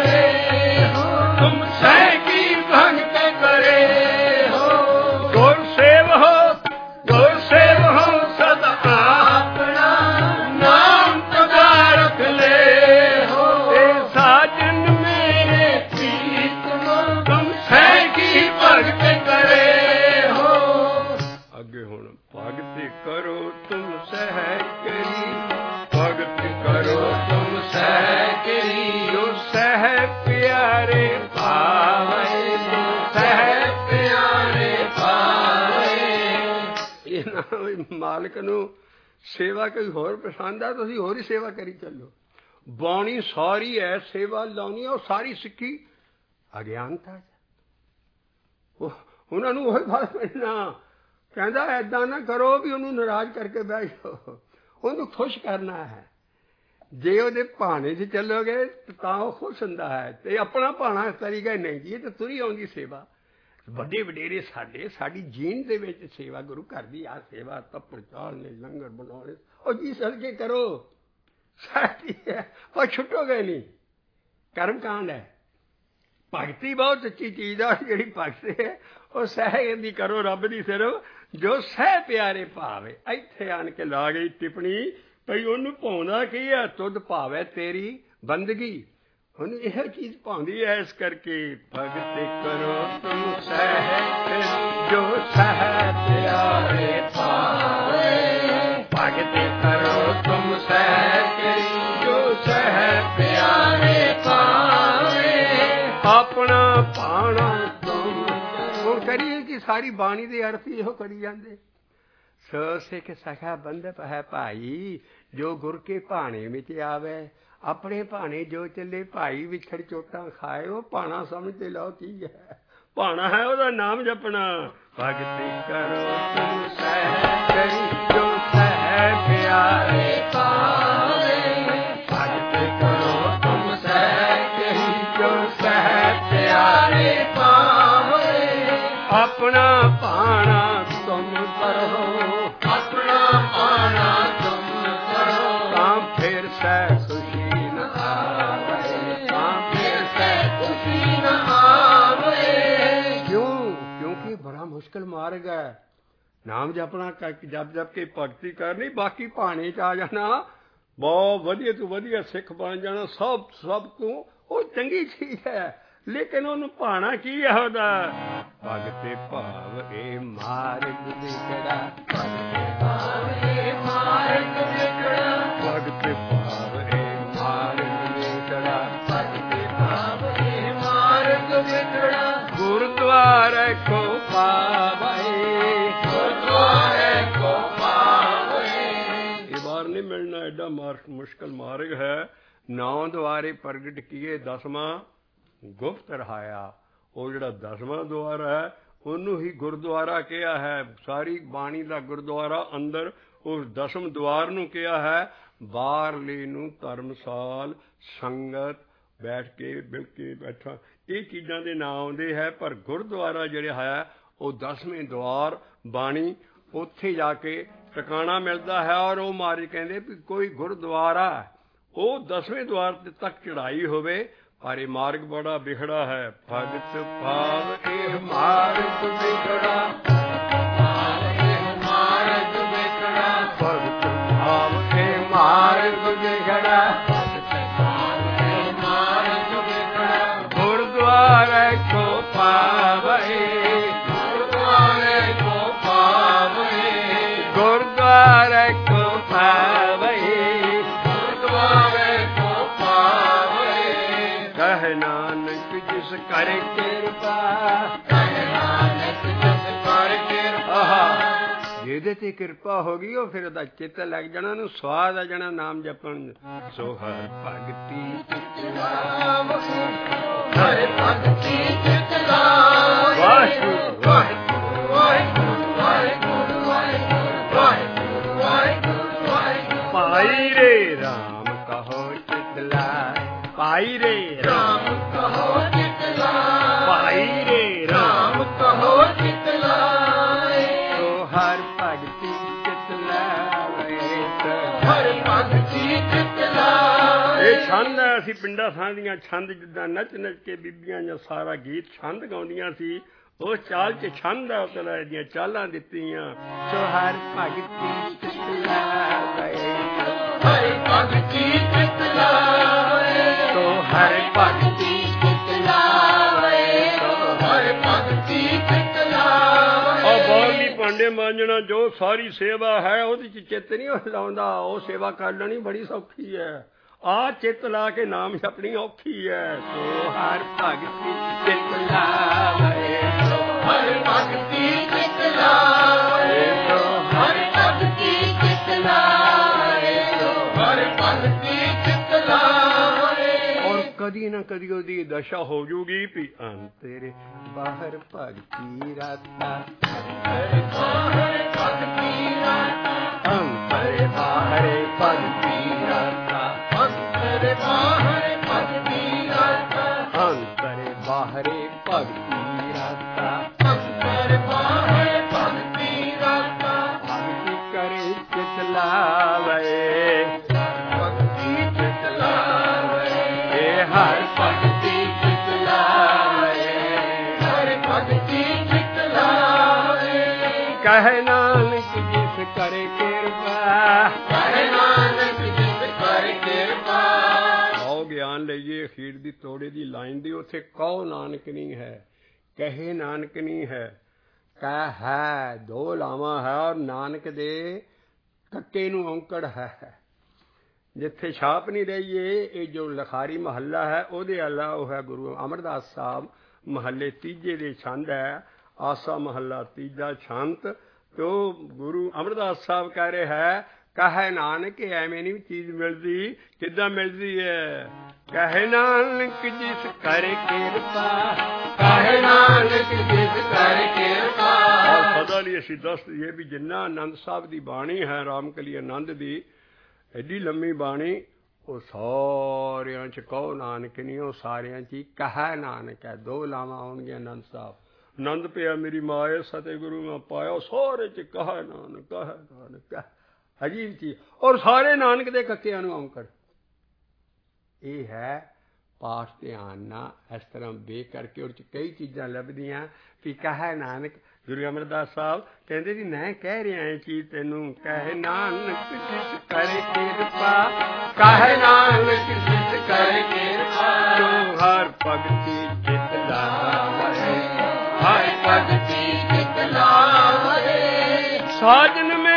ਕਰੇ ਹੋ, ਤੁਮ ਸਹਿਗੀ ਭਗਤ ਕਰੇ ਹੋ। ਗੁਰ ਸੇਵਹੁ, ਗੁਰ ਸੇਵਹੁ ਸਦਾ ਆਪਣਾ ਨਾਮ ਪਦਾਰਥ ਲੈ ਹੋ। ਇਹ ਸਾਜਨ ਮੇਰੇ ਪ੍ਰੀਤਮੋ ਤੁਮ ਸਹਿਗੀ ਭਗਤ ਕਰੇ ਹੋ। ਅੱਗੇ ਹੁਣ ਭਗਤ ਕਰੋ ਤੁਮ ਸਹਿ ਕਰੀ, ਭਗਤ ਕਰੋ ਤੁਮ ਸਹਿ ਕਰੀ। ਜੋ ਸਹਿ ਪਿਆਰੇ ਭਾਵੇ, ਜੋ ਸਹਿ ਪਿਆਰੇ ਭਾਵੇ। ਇਹਨਾਂ ਮਾਲਕ ਨੂੰ ਸੇਵਾ ਕੋਈ ਹੋਰ ਪਸੰਦ ਆ, ਤੁਸੀਂ ਹੋਰ ਹੀ ਸੇਵਾ ਕਰੀ ਚੱਲੋ। ਬਾਣੀ ਸਾਰੀ ਐ ਸੇਵਾ ਲਾਉਣੀ, ਉਹ ਸਾਰੀ ਸਿੱਖੀ ਅਗਿਆਨਤਾ ਚ। ਉਹ ਉਹਨਾਂ ਨੂੰ ਉਹੀ ਫਲ ਮਿਲਣਾ। ਕਹਿੰਦਾ ਏਦਾਂ ਨਾ ਕਰੋ ਵੀ ਉਹਨੂੰ ਨਾਰਾਜ਼ ਕਰਕੇ ਬਹਿ ਜਾਓ। ਉਹਨੂੰ ਖੁਸ਼ ਕਰਨਾ ਹੈ। ਜੇ ਉਹਦੇ ਭਾਣੇ 'ਚ ਚੱਲੋਗੇ ਤਾਂ ਉਹ ਖੁਸ਼ ਹੁੰਦਾ ਹੈ, ਤੇ ਆਪਣਾ ਭਾਣਾ ਕਰੀ ਗਏ ਨਹੀਂ ਜੀ, ਇਹ ਤਾਂ ਤੁਰੀ ਆਉਂਦੀ ਸੇਵਾ। ਵੱਡੇ ਵਡੇਰੇ ਸਾਡੇ ਸਾਡੀ ਜੀਨ ਦੇ ਵਿੱਚ ਸੇਵਾ, ਗੁਰੂ ਘਰ ਦੀ ਆ ਸੇਵਾ, ਤੱਪੜ ਚਾੜਨੇ, ਲੰਗਰ ਬਣਾਉਣੇ, ਉਹ ਜੀ ਸਦਕੇ ਕਰੋ ਸਾਡੀ ਹੈ, ਉਹ ਛੁੱਟੋਗੇ ਨਹੀਂ। ਕਰਮ ਕਾਂਡ ਹੈ। ਭਗਤੀ ਬਹੁਤ ਅੱਛੀ ਚੀਜ਼ ਆ, ਜਿਹੜੀ ਭਗਤ ਹੈ ਉਹ ਸਹਿ ਦੀ ਕਰੋ ਰੱਬ ਦੀ ਸਿਰਫ, ਜੋ ਸਹਿ ਪਿਆਰੇ ਭਾਵੇ। ਇੱਥੇ ਆਣ ਕੇ ਲਾ ਗਈ ਟਿੱਪਣੀ ਭਈ ਉਹਨੂੰ ਭਾਉਂਦਾ ਕੀ ਹੈ, ਤੁਧ ਭਾਵੇ ਤੇਰੀ ਬੰਦਗੀ। ਉਹਨੂੰ ਇਹ ਚੀਜ਼ ਭਾਉਂਦੀ ਹੈ, ਇਸ ਕਰਕੇ ਭਗਤ ਕਰੋ ਤੁਮ ਸਹਿ ਜੋ ਸਹਿ ਪਿਆਰੇ ਭਾਵੇ। ਭਗਤ ਕਰੋ ਤੁਮ ਸਹਿ ਜੋ ਸਹਿ ਪਿਆਰੇ ਭਾਵੇ। ਆਪਣਾ ਭਾਣਾ ਤੁਮ ਹੁਣ ਕਰੀਏ ਕਿ ਸਾਰੀ ਬਾਣੀ ਦੇ ਅਰਥ ਇਹੋ ਕਰੀ ਜਾਂਦੇ। ਸੋ ਸਿੱਖ ਸਖਾ ਬੰਧਪ ਹੈ ਭਾਈ, ਜੋ ਗੁਰ ਕੇ ਭਾਣੇ ਵਿੱਚ ਆਵੇ। ਆਪਣੇ ਭਾਣੇ ਜੋ ਚੱਲੇ ਭਾਈ, ਵਿਛੜ ਚੋਟਾਂ ਖਾਏ। ਉਹ ਭਾਣਾ ਸਮਝਦੇ ਲਓ ਕੀ ਹੈ, ਭਾਣਾ ਹੈ ਉਹਦਾ ਨਾਮ ਜਪਣਾ। ਭਗਤੀ ਕਰੋ ਤੁਮ ਸਹਿ ਜੋ ਸਹਿ ਪਿਆਰੇ ਭਾਵੇ। ਭਗਤੀ ਕਰੋ ਤੁਮ ਸਹਿ ਜੋ ਸਹਿ ਪਿਆਰੇ ਭਾਵੇ। ਆਪਣਾ ਭਾਣਾ ਤੁਮ ਕਰੋ, ਆਪਣਾ ਭਾਣਾ ਤੁਮ ਕਰੋ, ਤਾਂ ਫਿਰ ਸਹਿ ਖੁਸ਼ੀ ਨ ਆਵੇ, ਤਾਂ ਫਿਰ ਸਹਿ ਖੁਸ਼ੀ ਨ ਆਵੇ। ਕਿਉਂ? ਕਿਉਂਕਿ ਬੜਾ ਮੁਸ਼ਕਿਲ ਮਾਰਗ ਹੈ। ਨਾਮ ਜਪਣਾ, ਜਪ ਜਪ ਕੇ ਭਗਤੀ ਕਰਨੀ, ਬਾਕੀ ਭਾਣੇ 'ਚ ਆ ਜਾਣਾ, ਬਹੁਤ ਵਧੀਆ ਤੋਂ ਵਧੀਆ ਸਿੱਖ ਬਣ ਜਾਣਾ, ਸਭ ਸਭ ਤੋਂ ਉਹ ਚੰਗੀ ਚੀਜ਼ ਹੈ। ਲੇਕਿਨ ਉਹਨੂੰ ਭਾਣਾ ਕੀ ਹੈ ਉਹਦਾ? ਭਗਤੇ ਭਾਵ ਇਹ ਮਾਰਗ ਵਿਖੜਾ, ਭਗਤੇ ਭਾਵ ਇਹ ਮਾਰਗ ਵਿਖੜਾ, ਭਗਤੇ ਭਾਵ ਇਹ ਮਾਰਗ ਵਿਖੜਾ, ਭਗਤੇ ਭਾਵ ਇਹ ਮਾਰਗ ਵਿਖੜਾ। ਗੁਰਦੁਆਰੇ ਕੋ ਪਾਵੇ, ਗੁਰਦੁਆਰੇ ਕੋ ਪਾਵੇ। ਇਹ ਵਾਰ ਨਹੀਂ ਮਿਲਣਾ, ਐਡਾ ਮੁਸ਼ਕਿਲ ਮਾਰਗ ਹੈ। ਨੌ ਦੁਆਰੇ ਪ੍ਰਗਟ ਕੀਏ, ਦਸਵਾਂ ਗੁਪਤ ਰਹਾਇਆ। ਉਹ ਜਿਹੜਾ ਦਸਵਾਂ ਦੁਆਰਾ ਹੈ ਉਹਨੂੰ ਹੀ ਗੁਰਦੁਆਰਾ ਕਿਹਾ ਹੈ। ਸਾਰੀ ਬਾਣੀ ਦਾ ਗੁਰਦੁਆਰਾ ਅੰਦਰ ਉਸ ਦਸਮ ਦੁਆਰ ਨੂੰ ਕਿਹਾ ਹੈ। ਬਾਹਰਲੇ ਨੂੰ ਧਰਮਸਾਲ, ਸੰਗਤ, ਬੈਠ ਕੇ ਮਿਲ ਕੇ ਬੈਠਾ, ਇਹ ਚੀਜ਼ਾਂ ਦੇ ਨਾਂ ਆਉਂਦੇ ਹੈ। ਪਰ ਗੁਰਦੁਆਰਾ ਜਿਹੜਾ ਹੈ ਉਹ ਦਸਵੇਂ ਦੁਆਰ ਬਾਣੀ, ਉੱਥੇ ਜਾ ਕੇ ਟਿਕਾਣਾ ਮਿਲਦਾ ਹੈ। ਔਰ ਉਹ ਮਾਰੇ ਕਹਿੰਦੇ ਵੀ ਕੋਈ ਗੁਰਦੁਆਰਾ ਉਹ ਦਸਵੇਂ ਦੁਆਰ ਤੱਕ ਚੜ੍ਹਾਈ ਹੋਵੇ, ਪਰ ਇਹ ਮਾਰਗ ਬੜਾ ਵਿਖੜਾ ਹੈ। ਭਗਤ ਭਾਵ ਇਹ ਮਾਰਗ ਵਿਖੜਾ, ਭਾਵ ਇਹ ਮਾਰਗ ਵਿਖੜਾ, ਭਗਤ ਭਾਵ ਇਹ ਮਾਰਗ ਵਿਖੜਾ, ਭਗਤ ਭਾਵ ਇਹ ਮਾਰਗ ਵਿਖੜਾ। ਗੁਰਦੁਆਰੇ ਕੋ ਪਾਵੇ, ਗੁਰਦੁਆਰੇ ਕੋ ਪਾਵੇ, ਗੁਰਦੁਆਰੇ ਕੋ ਪਾਵੇ, ਗੁਰਦੁਆਰੇ ਕੋ ਪਾਵੇ। ਕਹਿ ਨਾਨਕ ਜਿਸ ਕਰ ਕਿਰਪਾ, ਕਹਿ ਨਾਨਕ ਜਿਸ ਕਰ ਕਿਰਪਾ। ਜਿਹਦੇ ਤੇ ਕਿਰਪਾ ਹੋ ਗਈ ਉਹ ਫਿਰ ਉਹਦਾ ਚਿੱਤ ਲੱਗ ਜਾਣਾ, ਉਹਨੂੰ ਸਵਾਦ ਆ ਜਾਣਾ ਨਾਮ ਜਪਣ। ਸੋ ਹਰ ਭਗਤੀ ਚਿਤ ਲਾਵ, ਹਰ ਭਗਤੀ ਚਿਤ ਲਾਵ। ਵਾਹਿਗੁਰੂ ਵਾਹਿਗੁਰੂ ਵਾਹਿਗੁਰੂ ਵਾਹਿਗੁਰੂ ਵਾਹਿਗੁਰੂ ਵਾਹਿਗੁਰੂ ਵਾਹਿਗੁਰੂ। ਭਾਈ ਰੇ ਰਾਮ ਕਹੋ ਚਿਤ ਲਾਏ, ਭਾਈ ਰੇ ਰਾਮ ਕਹੋ ਚਿਤ ਲਾਏ, ਭਾਈ ਰੇ ਰਾਮ ਕਹੋ ਚਿਤ ਲਾਏ। ਸੋ ਹਰ ਭਗਤੀ ਚਿਤ ਲਾਵੇ, ਹਰ ਭਗਤੀ ਚਿਤ ਲਾਵੇ। ਇਹ ਛੰਦ ਹੈ। ਅਸੀਂ ਪਿੰਡਾਂ ਥਾਂ ਦੀਆਂ ਛੰਦ ਜਿੱਦਾਂ ਨੱਚ ਨੱਚ ਕੇ ਬੀਬੀਆਂ ਜਾਂ ਸਾਰਾ ਗੀਤ ਛੰਦ ਗਾਉਂਦੀਆਂ ਸੀ, ਉਹ ਚਾਲ 'ਚ ਛੰਦ ਹੈ। ਉਸ ਤਰ੍ਹਾਂ ਦੀਆਂ ਚਾਲਾਂ ਦਿੱਤੀਆਂ। ਸੋ ਹਰ ਭਗਤੀ ਚਿਤ ਲਾਵੇ, ਹਰ ਭਗਤੀ ਚਿਤ ਲਾਵੇ, ਸੋ ਹਰ ਭਗਤੀ ਚਿਤ ਲਾਵੇ, ਸੋ ਹਰ ਭਗਤੀ ਚਿਤ ਲਾਵੇ। ਉਹ ਬਾਹਰਲੀ ਭਾਂਡੇ ਮਾਂਜਣਾ ਜੋ ਸਾਰੀ ਸੇਵਾ ਹੈ ਉਹਦੇ 'ਚ ਚਿੱਤ ਨਹੀਂ ਲਾਉਂਦਾ, ਉਹ ਸੇਵਾ ਕਰ ਲੈਣੀ ਬੜੀ ਸੌਖੀ ਹੈ। ਆ ਚਿੱਤ ਲਾ ਕੇ ਨਾਮ ਜਪਣੀ ਔਖੀ ਹੈ। ਸੋ ਹਰ ਭਗਤੀ ਚਿਤ ਲਾਵੇ, ਸੋ ਹਰ ਭਗਤੀ ਚਿਤ ਲਾਵੇ, ਸੋ ਹਰ ਭਗਤੀ ਚਿਤ ਲਾਵੇ, ਸੋ ਹਰ ਭਗਤੀ ਚਿਤ ਲਾਵੇ। ਔਰ ਕਦੀ ਨਾ ਕਦੀ ਉਹਦੀ ਦਸ਼ਾ ਹੋ ਜੂਗੀ ਵੀ ਅੰਤਰ ਬਾਹਰ ਭਗਤੀ ਰਾਤਾ, ਅੰਤਰ ਬਾਹਰ ਭਗਤੀ ਰਾਤਾ, ਅੰਤਰ ਬਾਹਰ ਲਾਵੇ, ਭਗਤੀ ਚਿਤ ਲਾਵੇ, ਹਰ ਭਗਤੀ ਚਿਤ ਲਾਵੇ, ਹਰ ਭਗਤੀ ਚਿਤ ਲਾਵੇ। ਕਹਿ ਨਾਨਕ ਜਿਸ ਕਰੇ ਕਿਰਪਾ, ਕਹਿ ਨਾਨਕ ਜਿਸ ਕਰੇ ਕਿਰਪਾ। ਆਓ ਗਿਆਨ ਲਈਏ ਅਖੀਰ ਦੀ ਤੋੜੇ ਦੀ ਲਾਈਨ ਦੀ, ਉੱਥੇ ਕਹੋ ਨਾਨਕ ਨਹੀਂ ਹੈ, ਕਹੇ ਨਾਨਕ ਨਹੀਂ ਹੈ, ਕਹਿ ਹੈ ਦੋ ਲਾਵਾਂ ਹੈ, ਔਰ ਨਾਨਕ ਦੇ ਕੱਕੇ ਨੂੰ ਔਂਕੜ ਹੈ। ਜਿੱਥੇ ਛਾਪ ਨਹੀਂ ਰਹੀਏ, ਇਹ ਜੋ ਲਖਾਰੀ ਮਹੱਲਾ ਹੈ ਉਹਦੇ ਅੱਲਾ ਉਹ ਹੈ ਗੁਰੂ ਅਮਰਦਾਸ ਸਾਹਿਬ ਮਹੱਲੇ ਤੀਜੇ ਦੇ ਛੰਦ ਹੈ, ਆਸਾ ਮਹੱਲਾ ਤੀਜਾ ਛੰਤ। ਤੇ ਉਹ ਗੁਰੂ ਅਮਰਦਾਸ ਸਾਹਿਬ ਕਹਿ ਰਹੇ ਹੈ, ਕਹੇ ਨਾਨਕ ਐਵੇਂ ਨਹੀਂ ਚੀਜ਼ ਮਿਲਦੀ। ਕਿੱਦਾਂ ਮਿਲਦੀ ਹੈ? ਕਹੇ ਨਾਨਕ ਜਿਸ ਕਰ ਕਿਰਪਾ, ਕਹੇ ਨਾਨਕ ਜਿਸ ਕਰ ਕਿਰਪਾ। ਔਰ ਸਦਾ ਲਈ ਅਸੀਂ ਦੱਸ ਦਈਏ ਵੀ ਜਿੰਨਾ ਆਨੰਦ ਸਾਹਿਬ ਦੀ ਬਾਣੀ ਹੈ, ਰਾਮਕਲੀ ਆਨੰਦ ਦੀ ਐਡੀ ਲੰਮੀ ਬਾਣੀ, ਉਹ ਸਾਰਿਆਂ 'ਚ ਕਹੋ ਨਾਨਕ ਨਹੀਂ, ਉਹ ਸਾਰਿਆਂ 'ਚ ਹੀ ਕਹੇ ਨਾਨਕ ਹੈ। ਦੋ ਲਾਵਾਂ ਆਉਣਗੀਆਂ ਆਨੰਦ ਸਾਹਿਬ। ਆਨੰਦ ਪਿਆ ਮੇਰੀ ਮਾਏ ਸਤਿਗੁਰੂ ਮੈਂ ਪਾਇਆ, ਸਾਰੇ 'ਚ ਕਹੇ ਨਾਨਕ, ਕਹੇ ਨਾਨਕ, ਅਜੀਬ ਚੀਜ਼। ਔਰ ਸਾਰੇ ਨਾਨਕ ਦੇ ਕੱਕਿਆਂ ਨੂੰ ਔਂਕੜ। ਇਹ ਹੈ ਪਾਠ ਧਿਆਨ ਨਾਲ ਇਸ ਤਰ੍ਹਾਂ ਬੇ ਕਰਕੇ ਉਹਦੇ 'ਚ ਕਈ ਚੀਜ਼ਾਂ ਲੱਭਦੀਆਂ ਵੀ ਕਹੇ ਨਾਨਕ। ਗੁਰੂ ਅਮਰਦਾਸ ਸਾਹਿਬ ਕਹਿੰਦੇ ਜੀ ਮੈਂ ਕਹਿ ਰਿਹਾ ਇਹ ਚੀਜ਼ ਤੈਨੂੰ, ਕਹੇ ਨਾਨਕ ਜਿਸ ਕਰ ਕਿਰਪਾ, ਕਹੇ ਨਾਨਕ ਜਿਸ ਕਰ ਕਿਰਪਾ। ਤੂੰ ਹਰ ਭਗਤੀ ਚਿਤ ਲਾਵੇ, ਹਰ ਭਗਤੀ ਚਿਤ ਲਾਵੇ। ਸਾਜਨ ਮੈਂ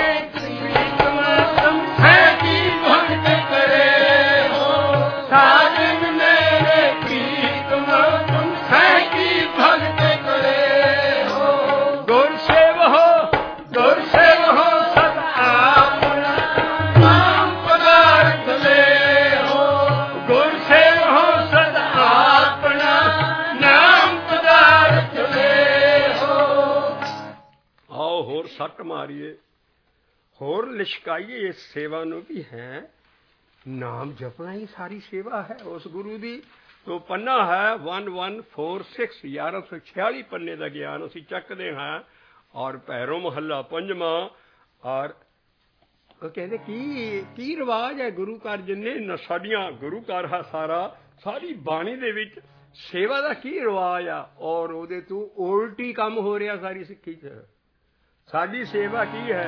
ਸੱਟ ਮਾਰੀਏ, ਹੋਰ ਲਿਸ਼ਕਾਈਏ ਇਸ ਸੇਵਾ ਨੂੰ ਵੀ ਹੈ ਨਾਮ ਜਪਣਾ ਹੀ ਸਾਰੀ ਸੇਵਾ ਹੈ ਉਸ ਗੁਰੂ ਦੀ। ਤੋ ਪੰਨਾ ਹੈ ਵਨ ਵਨ ਫੋਰ ਸਿਕਸ ਗਿਆਰਾਂ ਸੌ ਛਿਆਲੀ ਪੰਨੇ ਦਾ ਗਿਆਨ ਅਸੀਂ ਚੱਕਦੇ ਹਾਂ। ਔਰ ਭੈਰੋ ਮਹੱਲਾ ਪੰਜਵਾਂ। ਔਰ ਉਹ ਕਹਿੰਦੇ ਕੀ ਕੀ ਰਿਵਾਜ ਹੈ ਗੁਰੂ ਘਰ, ਜਿੰਨੇ ਸਾਡੀਆਂ ਗੁਰੂ ਘਰ ਹੈ ਸਾਰਾ, ਸਾਰੀ ਬਾਣੀ ਦੇ ਵਿੱਚ ਸੇਵਾ ਦਾ ਕੀ ਰਿਵਾਜ ਆ। ਔਰ ਉਹਦੇ ਤੋਂ ਉਲਟੀ ਕੰਮ ਹੋ ਰਿਹਾ ਸਾਰੀ ਸਿੱਖੀ 'ਚ। ਸਾਡੀ ਸੇਵਾ ਕੀ ਹੈ?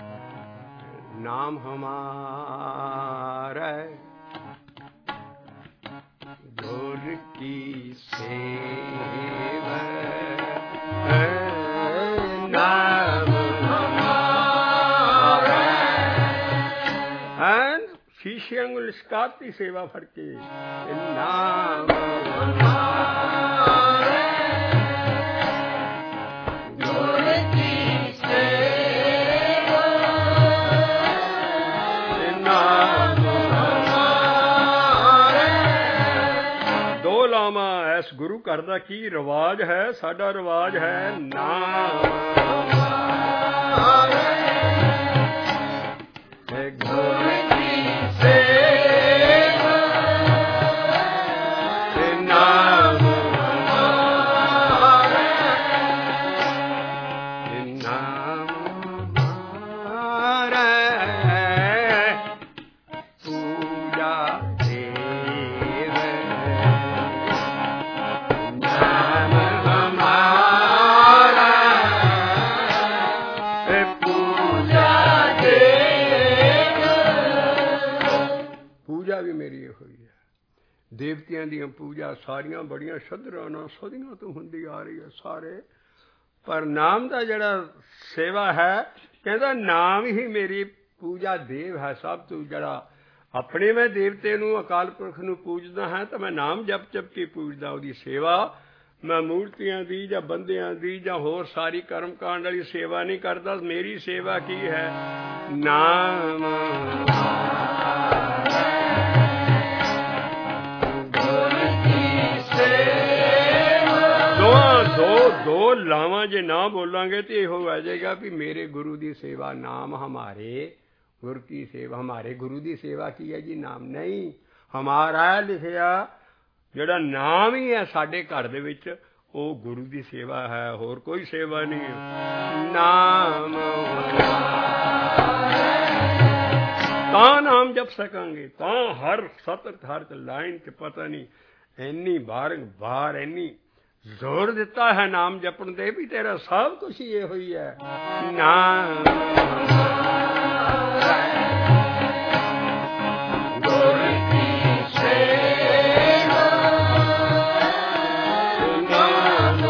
ਨਾਮ ਹਮਾਰਾ ਗੁਰ ਕੀ ਸੇਵਾ, ਨਾਮ ਹਮਾਰਾ। ਐਨ ਸ਼ੀਸ਼ੇ ਵਾਂਗੂ ਲਿਸ਼ਕਾਤੀ ਸੇਵਾ ਫੜ ਕੇ, ਨਾਮ ਹਮਾਰਾ ਇਸ ਗੁਰੂ ਘਰ ਦਾ ਕੀ ਰਿਵਾਜ ਹੈ? ਸਾਡਾ ਰਿਵਾਜ ਹੈ ਨਾਮ ਗੁਰੂ ਕੀ ਸੇਵਾ, ਨਾਮ ਨਾਮ ਪੂਜਾ ਵੀ ਮੇਰੀ ਇਹ ਹੋਈ ਹੈ। ਦੇਵਤਿਆਂ ਦੀਆਂ ਪੂਜਾ ਸਾਰੀਆਂ ਬੜੀਆਂ ਸ਼ੱਧਰਾਂ ਨਾਲ ਸਦੀਆਂ ਤੋਂ ਹੁੰਦੀ ਆ ਰਹੀ ਹੈ ਸਾਰੇ। ਪਰ ਨਾਮ ਦਾ ਜਿਹੜਾ ਸੇਵਾ ਹੈ, ਕਹਿੰਦਾ ਨਾਮ ਹੀ ਮੇਰੀ ਪੂਜਾ ਦੇਵ ਹੈ ਸਭ ਤੋਂ। ਜਿਹੜਾ ਆਪਣੇ ਮੈਂ ਦੇਵਤੇ ਨੂੰ ਅਕਾਲ ਪੁਰਖ ਨੂੰ ਪੂਜਦਾ ਹਾਂ ਤਾਂ ਮੈਂ ਨਾਮ ਜਪ ਜਪ ਕੇ ਪੂਜਦਾ। ਉਹਦੀ ਸੇਵਾ ਮੈਂ ਮੂਰਤੀਆਂ ਦੀ ਜਾਂ ਬੰਦਿਆਂ ਦੀ ਜਾਂ ਹੋਰ ਸਾਰੀ ਕਰਮ ਕਾਂਡ ਵਾਲੀ ਸੇਵਾ ਨਹੀਂ ਕਰਦਾ। ਮੇਰੀ ਸੇਵਾ ਕੀ ਹੈ? ਨਾਮ ਦੋ ਦੋ ਲਾਵਾਂ ਜੇ ਨਾ ਬੋਲਾਂਗੇ ਤੇ ਇਹੋ ਆ ਜਾਏਗਾ ਵੀ ਮੇਰੇ ਗੁਰੂ ਦੀ ਸੇਵਾ। ਨਾਮ ਹਮਾਰੇ ਗੁਰ ਕੀ ਸੇਵਾ, ਹਮਾਰੇ ਗੁਰੂ ਦੀ ਸੇਵਾ ਕੀ ਹੈ ਜੀ? ਨਾਮ ਨਹੀਂ, ਹਮਾਰਾ ਲਿਖਿਆ ਜਿਹੜਾ ਨਾਮ ਹੀ ਹੈ ਸਾਡੇ ਘਰ ਦੇ ਵਿੱਚ, ਉਹ ਗੁਰੂ ਦੀ ਸੇਵਾ ਹੈ, ਹੋਰ ਕੋਈ ਸੇਵਾ ਨਹੀਂ ਹੈ। ਨਾਮ ਤਾਂ ਨਾਮ ਜਪ ਸਕਾਂਗੇ, ਤਾਂ ਹਰ ਸਤਰ ਹਰ ਲਾਈਨ ਚ ਪਤਾ ਨਹੀਂ ਇੰਨੀ ਬਾਰ ਬਾਰ ਇੰਨੀ ਜ਼ੋਰ ਦਿੱਤਾ ਹੈ ਨਾਮ ਜਪਣ ਦੇ ਵੀ ਤੇਰਾ ਸਭ ਕੁਛ ਹੀ ਇਹੋ ਹੀ ਹੈ। ਨਾਮ ਗੁਰ ਕੀ ਸੇਵਾ, ਨਾਮ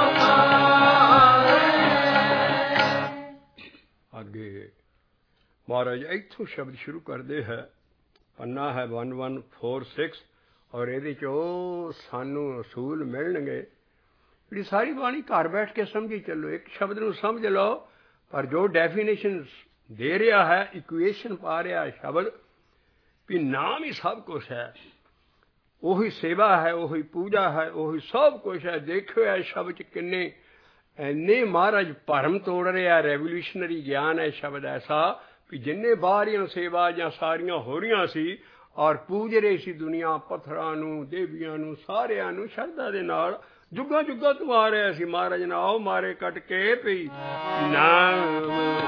ਅੱਗੇ ਮਹਾਰਾਜ ਇੱਥੋਂ ਸ਼ਬਦ ਸ਼ੁਰੂ ਕਰਦੇ ਹੈ। ਪੰਨਾ ਹੈ ਵਨ ਵਨ ਫੋਰ ਸਿਕਸ ਔਰ ਇਹਦੇ 'ਚ ਉਹ ਸਾਨੂੰ ਅਸੂਲ ਮਿਲਣਗੇ ਜਿਹੜੀ ਸਾਰੀ ਬਾਣੀ ਘਰ ਬੈਠ ਕੇ ਸਮਝੀ ਚੱਲੋ। ਇੱਕ ਸ਼ਬਦ ਨੂੰ ਸਮਝ ਲਓ ਪਰ ਜੋ ਡੈਫੀਨੇਸ਼ਨ ਦੇ ਰਿਹਾ ਹੈ, ਇਕੁਏਸ਼ਨ ਪਾ ਰਿਹਾ ਸ਼ਬਦ ਵੀ ਨਾਮ ਹੀ ਸਭ ਕੁਛ ਹੈ, ਉਹੀ ਸੇਵਾ ਹੈ, ਉਹੀ ਪੂਜਾ ਹੈ, ਉਹੀ ਸਭ ਕੁਛ ਹੈ। ਦੇਖਿਓ ਇਹ ਸ਼ਬਦ 'ਚ ਕਿੰਨੇ ਇੰਨੇ ਮਹਾਰਾਜ ਭਰਮ ਤੋੜ ਰਿਹਾ। ਰੈਵੋਲੂਸ਼ਨਰੀ ਗਿਆਨ ਹੈ ਸ਼ਬਦ ਐਸਾ ਵੀ ਜਿੰਨੇ ਬਾਹਰੀਆਂ ਸੇਵਾ ਜਾਂ ਸਾਰੀਆਂ ਹੋ ਰਹੀਆਂ ਸੀ ਔਰ ਪੂਜ ਰਹੇ ਸੀ ਦੁਨੀਆ, ਪੱਥਰਾਂ ਨੂੰ, ਦੇਵੀਆਂ ਨੂੰ, ਸਾਰਿਆਂ ਨੂੰ ਸ਼ਰਧਾ ਦੇ ਨਾਲ ਜੁੱਗਾਂ ਜੁੱਗਾਂ ਤੋਂ ਆ ਰਿਹਾ ਸੀ। ਮਹਾਰਾਜ ਨੇ ਆਓ ਮਾਰੇ ਕੱਟ ਕੇ ਪਈ ਨਾਮ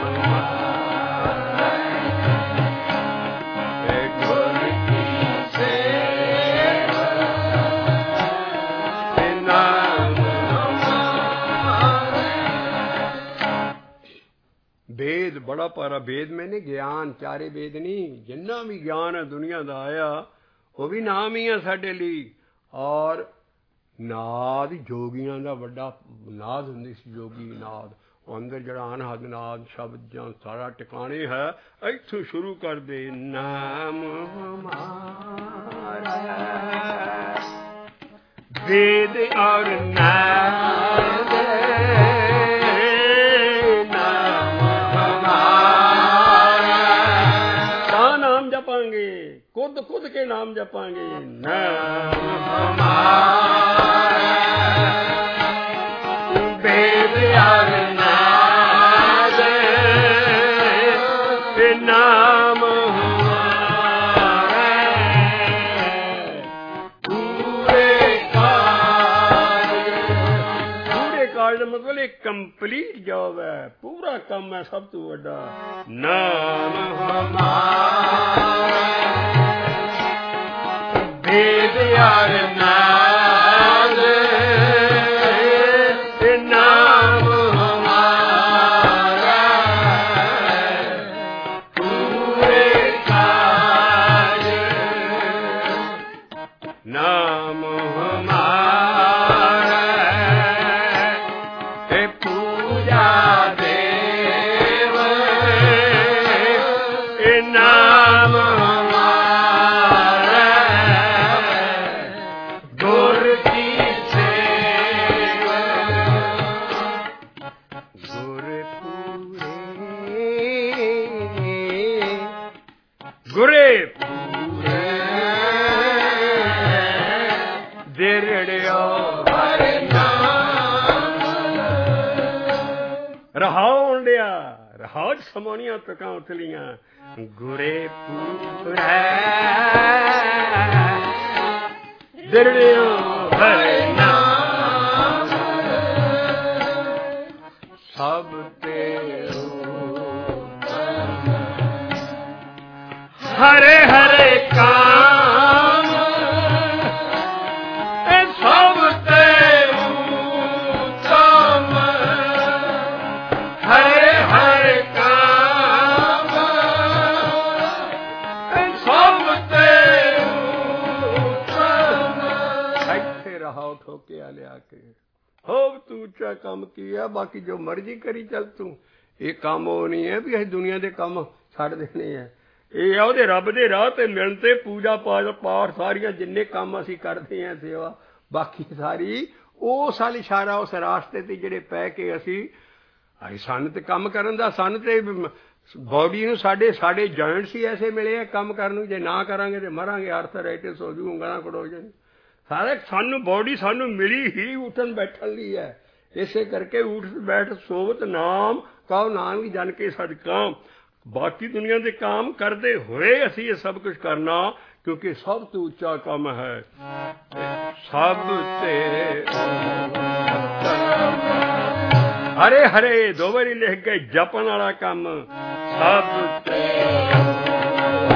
ਗੁਰ ਕੀ ਸੇਵਾ, ਨਾਮ वेद बड़ा पारा वेद में नहीं ज्ञान चारे वेद नहीं जिन्ना भी ज्ञान है दुनिया का आया वो भी नाम ही है साडे लई। और नाद जोगियां दा वड्डा नाद हुंदी सी, जोगी नाद अंदर जड़ा अनहद नाद शब्द जां सारा टिकाणे है। इत्थों शुरू कर दे नाम हमारा वेद और नाद खुद खुद के नाम जपांगे नाम हमारा वेद और नाद नाम हमारा पूरे कार्य, पूरे कार्य मतलब एक कंप्लीट जॉब है, पूरा काम है सब तो बड़ा नाम हमारा वेद और नाद नाम हमारा पूरे कार्य, नाम हमारा हे पूजा देव, नाम रहाज समानिया तका उथलियां गुरे पूरे दिरड़ियों हरे नाम सब तेरो हरे हरे काम सब तेरो काम हरे हरे काम सब तेरो काम। ਇੱਥੇ ਰਹਾਓ ਠੋਕੇ ਵਾਲੇ ਆ ਕੇ ਹੋਵ ਤੂੰ ਉੱਚਾ ਕੰਮ ਕੀਆ, ਬਾਕੀ ਜੋ ਮਰਜ਼ੀ ਕਰੀ ਚੱਲ ਤੂੰ। ਇਹ ਕੰਮ ਉਹ ਨਹੀਂ ਹੈ ਵੀ ਅਸੀਂ ਦੁਨੀਆ ਦੇ ਕੰਮ ਛੱਡ ਦੇਣੇ ਆ। ਇਹ ਆ ਉਹਦੇ ਰੱਬ ਦੇ ਰਾਹ ਤੇ ਮਿਲਣ ਤੇ ਪੂਜਾ ਪਾਠ ਪਾਠ ਸਾਰੀਆਂ ਜਿੰਨੇ ਕੰਮ ਅਸੀਂ ਕਰਦੇ ਹਾਂ ਸੇਵਾ ਬਾਕੀ ਸਾਰੀ ਉਸ ਵੱਲ ਇਸ਼ਾਰਾ, ਉਸ ਰਾਸਤੇ ਤੇ ਜਿਹੜੇ ਪੈ ਕੇ ਅਸੀਂ ਅਸੀਂ ਸਾਨੂੰ ਤੇ ਕੰਮ ਕਰਨ ਦਾ, ਸਾਨੂੰ ਤੇ ਬੋਡੀ ਨੂੰ ਸਾਡੇ ਸਾਡੇ ਜੁਆਇੰਟਸ ਹੀ ਐਸੇ ਮਿਲੇ ਆ ਕੰਮ ਕਰਨ ਨੂੰ। ਜੇ ਨਾ ਕਰਾਂਗੇ ਤੇ ਮਰਾਂਗੇ, ਆਰਥਰਾਈਟਿਸ ਹੋ ਜੂ, ਉਂਗਲਾਂ ਕੜੋ ਜਾਣ ਸਾਰਾ। ਸਾਨੂੰ ਬੋਡੀ ਸਾਨੂੰ ਮਿਲੀ ਹੀ ਉੱਠਣ ਬੈਠਣ ਲਈ ਹੈ। ਇਸੇ ਕਰਕੇ ਉੱਠ ਬੈਠ ਸੋਵਤ ਨਾਮ ਕਹੋ ਨਾਨਕ ਜਨ ਕੇ ਸਦਕਾ। ਬਾਕੀ ਦੁਨੀਆ ਦੇ ਕੰਮ ਕਰਦੇ ਹੋਏ ਅਸੀਂ ਇਹ ਸਭ ਕੁਝ ਕਰਨਾ ਕਿਉਂਕਿ ਸਭ ਤੋਂ ਉੱਚਾ ਕੰਮ ਹੈ। ਸਭ ਤੇ ਹਰੇ ਹਰੇ ਦੋ ਵਾਰੀ ਲਿਖ ਕੇ ਜਪਣ ਵਾਲਾ ਕੰਮ ਸਭ ਤੇ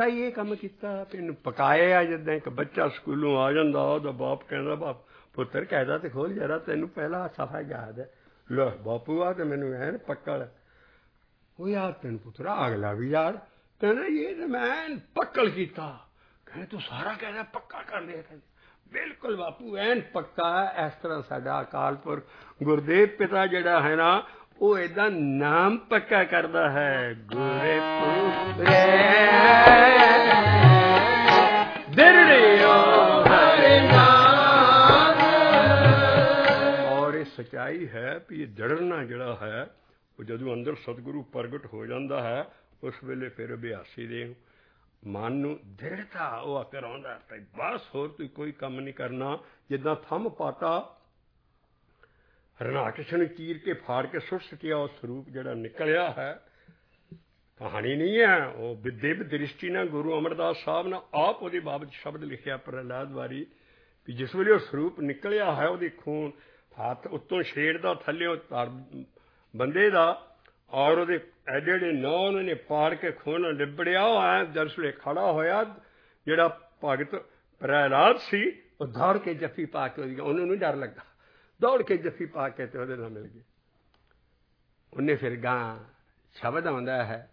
ਪਿਤਾ ਹੀ ਇਹ ਕੰਮ ਕੀਤਾ, ਇਹਨੂੰ ਪਕਾਇਆ। ਜਿੱਦਾਂ ਇੱਕ ਬੱਚਾ ਸਕੂਲੋਂ ਆ ਜਾਂਦਾ, ਉਹਦਾ ਬਾਪ ਕਹਿੰਦਾ, ਬਾਪ ਪੁੱਤਰ ਕਾਇਦਾ ਤੇ ਖੋਲ ਜਰਾ, ਤੈਨੂੰ ਪਹਿਲਾਂ ਸਫਾ ਯਾਦ ਹੈ। ਲੈ ਬਾਪੂ ਆ ਤੇ ਮੈਨੂੰ ਐਨ ਪੱਕਲ। ਉਹ ਯਾਰ ਤੈਨੂੰ ਪੁੱਤਰਾ ਅਗਲਾ ਵੀ ਯਾਰ ਕਹਿੰਦਾ ਇਹ ਤੇ ਮੈਂ ਪੱਕਲ ਕੀਤਾ। ਕਹਿੰਦੇ ਤੂੰ ਸਾਰਾ ਕਹਿੰਦਾ ਪੱਕਾ ਕਰ ਲਿਆ। ਕਹਿੰਦੇ ਬਿਲਕੁਲ ਬਾਪੂ ਐਨ ਪੱਕਾ। ਇਸ ਤਰ੍ਹਾਂ ਸਾਡਾ ਅਕਾਲ ਪੁਰਖ ਗੁਰਦੇਵ ਪਿਤਾ ਜਿਹੜਾ ਹੈ ਨਾ, ਉਹ ਏਦਾਂ ਨਾਮ ਪੱਕਾ ਕਰਦਾ ਹੈ। ਗੁਰੇ ਪੂਰੇ ਦਿਰੜਿਓ ਹਰਿ ਨਾਮ। ਔਰ ਇਹ ਸੱਚਾਈ ਹੈ ਵੀ ਇਹ ਦੜਨਾ ਜਿਹੜਾ ਹੈ ਉਹ ਜਦੋਂ ਅੰਦਰ ਸਤਿਗੁਰੂ ਪ੍ਰਗਟ ਹੋ ਜਾਂਦਾ ਹੈ, ਉਸ ਵੇਲੇ ਫਿਰ ਅਭਿਆਸੀ ਦੇ ਮਨ ਨੂੰ ਦ੍ਰਿੜਤਾ ਉਹ ਕਰਾਉਂਦਾ ਤੇ ਬਸ ਹੋਰ ਤੁਸੀਂ ਕੋਈ ਕੰਮ ਨਹੀਂ ਕਰਨਾ। ਜਿੱਦਾਂ ਥੰਮ ਪਾਤਾ ਹਰਨਾਕਸ਼ ਨੂੰ ਚੀਰ ਕੇ ਫਾੜ ਕੇ ਸੁੱਟ ਸਕਿਆ, ਉਹ ਸਰੂਪ ਜਿਹੜਾ ਨਿਕਲਿਆ ਹੈ ਕਹਾਣੀ ਨਹੀਂ ਹੈ। ਉਹ ਦਿਵ ਦ੍ਰਿਸ਼ਟੀ ਨਾਲ ਗੁਰੂ ਅਮਰਦਾਸ ਸਾਹਿਬ ਨੇ ਆਪ ਉਹਦੇ ਬਾਬਤ ਸ਼ਬਦ ਲਿਖਿਆ ਪ੍ਰਹਿਲਾਦ ਵਾਰੀ ਵੀ ਜਿਸ ਵੇਲੇ ਉਹ ਸਰੂਪ ਨਿਕਲਿਆ ਹੈ, ਉਹਦੇ ਖੂਨ ਹੱਥ ਉੱਤੋਂ ਸ਼ੇਰ ਦਾ ਥੱਲਿਓਂ ਧਰ ਬੰਦੇ ਦਾ, ਔਰ ਉਹਦੇ ਐਡੇ ਐਡੇ ਨੌ ਉਹਨਾਂ ਨੇ ਪਾੜ ਕੇ ਖੂਨ ਲਿਬੜਿਆ। ਉਹ ਐਂ ਦਰਸਲੇ ਖੜਾ ਹੋਇਆ, ਜਿਹੜਾ ਭਗਤ ਪ੍ਰਹਿਲਾਦ ਸੀ ਉਹ ਦੌੜ ਕੇ ਜੱਫੀ ਪਾ ਕੇ ਉਹਦੀ, ਉਹਨੂੰ ਨਹੀਂ ਡਰ ਲੱਗਾ, ਦੌੜ ਕੇ ਜੱਫੀ ਪਾ ਕੇ ਤੇ ਉਹਦੇ ਨਾਲ ਮਿਲ ਗਈ। ਉਹਨੇ ਫਿਰ ਗਾਂ ਸ਼ਬਦ ਆਉਂਦਾ ਹੈ,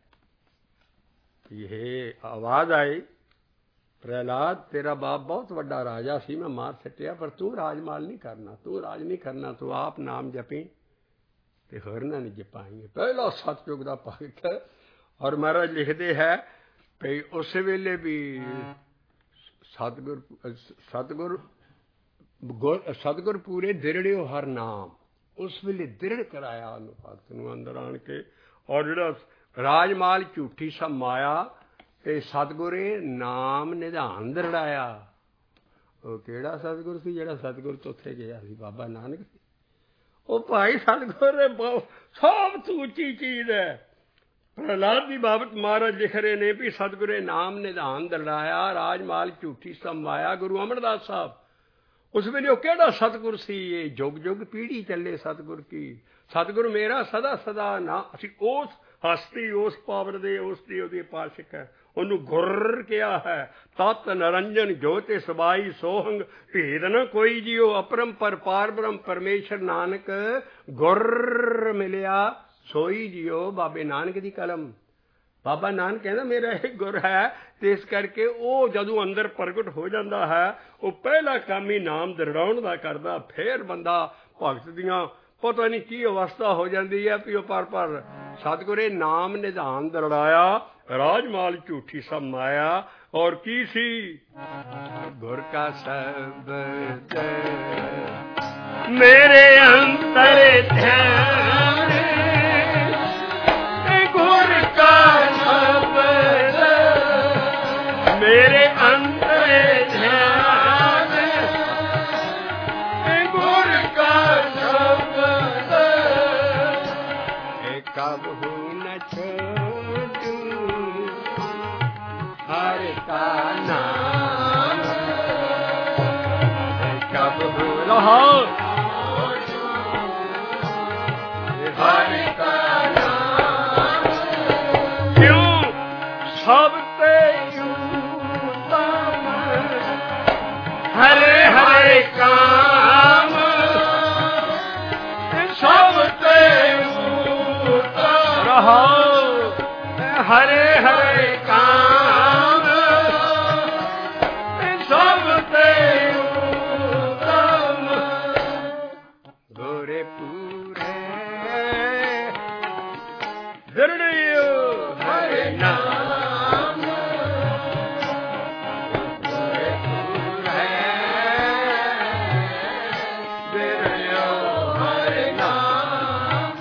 ਇਹ ਆਵਾਜ਼ ਆਈ, ਪ੍ਰਹਿਲਾਦ ਤੇਰਾ ਬਾਪ ਬਹੁਤ ਵੱਡਾ ਰਾਜਾ ਸੀ, ਮੈਂ ਮਾਰ ਸੱਟਿਆ, ਪਰ ਤੂੰ ਰਾਜਮਾਲ ਨਹੀਂ ਕਰਨਾ, ਤੂੰ ਰਾਜ ਨਹੀਂ ਕਰਨਾ, ਤੂੰ ਆਪ ਨਾਮ ਜਪੀ ਤੇ ਹੋਰਨਾਂ ਨਹੀਂ ਜਪਾਏਂਗੇ। ਪਹਿਲਾ ਸਤਿਯੁਗ ਦਾ ਭਗਤ। ਔਰ ਮਹਾਰਾਜ ਲਿਖਦੇ ਹੈ ਵੀ ਉਸ ਵੇਲੇ ਵੀ ਸਤਿਗੁਰ ਸਤਿਗੁਰ ਸਤਿਗੁਰ ਪੂਰੇ ਦਿਰੜਿਓ ਹਰ ਨਾਮ। ਉਸ ਵੇਲੇ ਦਿਰੜ ਕਰਾਇਆ ਉਹਨੂੰ ਭਗਤ ਨੂੰ ਅੰਦਰ ਆਣ ਕੇ। ਔਰ ਜਿਹੜਾ ਰਾਜਮਾਲ ਝੂਠੀ ਸਭ ਮਾਇਆ ਤੇ ਸਤਿਗੁਰੇ ਨਾਮ ਨਿਧਾਨ ਦਿਰੜਾਇਆ। ਉਹ ਕਿਹੜਾ ਸਤਿਗੁਰ ਸੀ? ਜਿਹੜਾ ਸਤਿਗੁਰ ਤੋਂ ਉੱਥੇ ਗਿਆ ਸੀ, ਬਾਬਾ ਨਾਨਕ ਸੀ। ਉਹ ਭਾਈ ਸਤਿਗੁਰ ਸਭ ਤੋਂ ਉੱਚੀ ਚੀਜ਼ ਹੈ। ਪ੍ਰਹਿਲਾਦ ਦੀ ਬਾਬਤ ਮਹਾਰਾਜ ਲਿਖ ਰਹੇ ਨੇ ਵੀ ਸਤਿਗੁਰੇ ਨਾਮ ਨਿਧਾਨ ਦਿਰੜਾਇਆ, ਰਾਜਮਾਲ ਝੂਠੀ ਸਭ ਮਾਇਆ। ਗੁਰੂ ਅਮਰਦਾਸ ਸਾਹਿਬ ਉਸ ਵੇਲੇ ਉਹ ਕਿਹੜਾ ਸਤਿਗੁਰ ਸੀ? ਇਹ ਜੁਗ ਜੁਗ ਪੀੜ੍ਹੀ ਚੱਲੇ ਸਤਿਗੁਰ ਕੀ। ਸਤਿਗੁਰ ਮੇਰਾ ਸਦਾ ਸਦਾ ਨਾ। ਅਸੀਂ ਉਸ ਹਸਤੀ, ਉਸ ਪਾਵਰ ਦੇ, ਉਸ ਦੀ ਉਹਦੀ ਪਾਸ਼ਕ ਹੈ। ਉਹਨੂੰ ਗੁਰ ਕਿਹਾ ਹੈ। ਤਤ ਨਰੰਜਨ ਜੋਤਿ ਸਬਾਈ ਸੋਹੰਗ ਭੇਦ ਨ ਕੋਈ ਜੀਓ ਅਪਰੰਪਰ ਪਾਰ ਬ੍ਰਹਮ ਪਰਮੇਸ਼ਰ ਨਾਨਕ ਗੁਰ ਮਿਲਿਆ ਸੋਈ ਜੀਓ। ਬਾਬੇ ਨਾਨਕ ਦੀ ਕਲਮ। ਬਾਬਾ ਨਾਨਕ ਕਹਿੰਦਾ ਮੇਰਾ ਇਹ ਗੁਰ ਹੈ। ਤੇ ਇਸ ਕਰਕੇ ਉਹ ਜਦੋਂ ਅੰਦਰ ਪ੍ਰਗਟ ਹੋ ਜਾਂਦਾ ਹੈ, ਉਹ ਪਹਿਲਾ ਕੰਮ ਹੀ ਨਾਮ ਦਿਰੜਾਉਣ ਦਾ ਕਰਦਾ। ਫੇਰ ਬੰਦਾ ਭਗਤ ਦੀਆਂ ਪਤਾ ਨਹੀਂ ਕੀ ਅਵਸਥਾ ਹੋ ਜਾਂਦੀ ਹੈ ਵੀ ਉਹ ਪਰ ਪਰ ਸਤਿਗੁਰੇ ਨਾਮ ਨਿਧਾਨ ਦਿਰੜਾਇਆ, ਰਾਜਮਾਲ ਝੂਠੀ ਸਭ ਮਾਇਆ। ਔਰ ਕੀ ਸੀ? ਗੁਰ ਕਾ ਸ਼ਬਦ ਮੇਰੇ ਅੰਤਰ ਧਿਆਨ, ਗੁਰ ਕਾ ਸ਼ਬਦ ਮੇਰੇ ਅੰਤਰ ਧਿਆਨ, ਗੁਰ ਕਾ ਸ਼ਬਦ ਏ ਕਬਹੂ ਨ ਛੋਡੂ ਹਰਿ ਕਾ ਨਾਮ, ਏ ਕਬਹੂ ਰਹੋ ਹਰਿ ਕਾ ਨਾਮ। ਕਿਉਂ? ਸਭ ਤੇ ਉਤਮ ਹਰੇ ਹਰੇ ਕਾਮ, ਸਭ ਤੇ ਉਤਮ ਰਹੋ ਹਰੇ ਹਰੇ ਕਾਮ, ਸਭ ਤੇ ਉਤਮ ਗੋਰੇ ਪੂਰੇ ਦਿਰੜਿਓ ਹਰਿ ਨਾਮ, ਗੋਰੇ ਪੂਰੇ ਦਿਰੜਿਓ ਹਰਿ ਨਾਮ।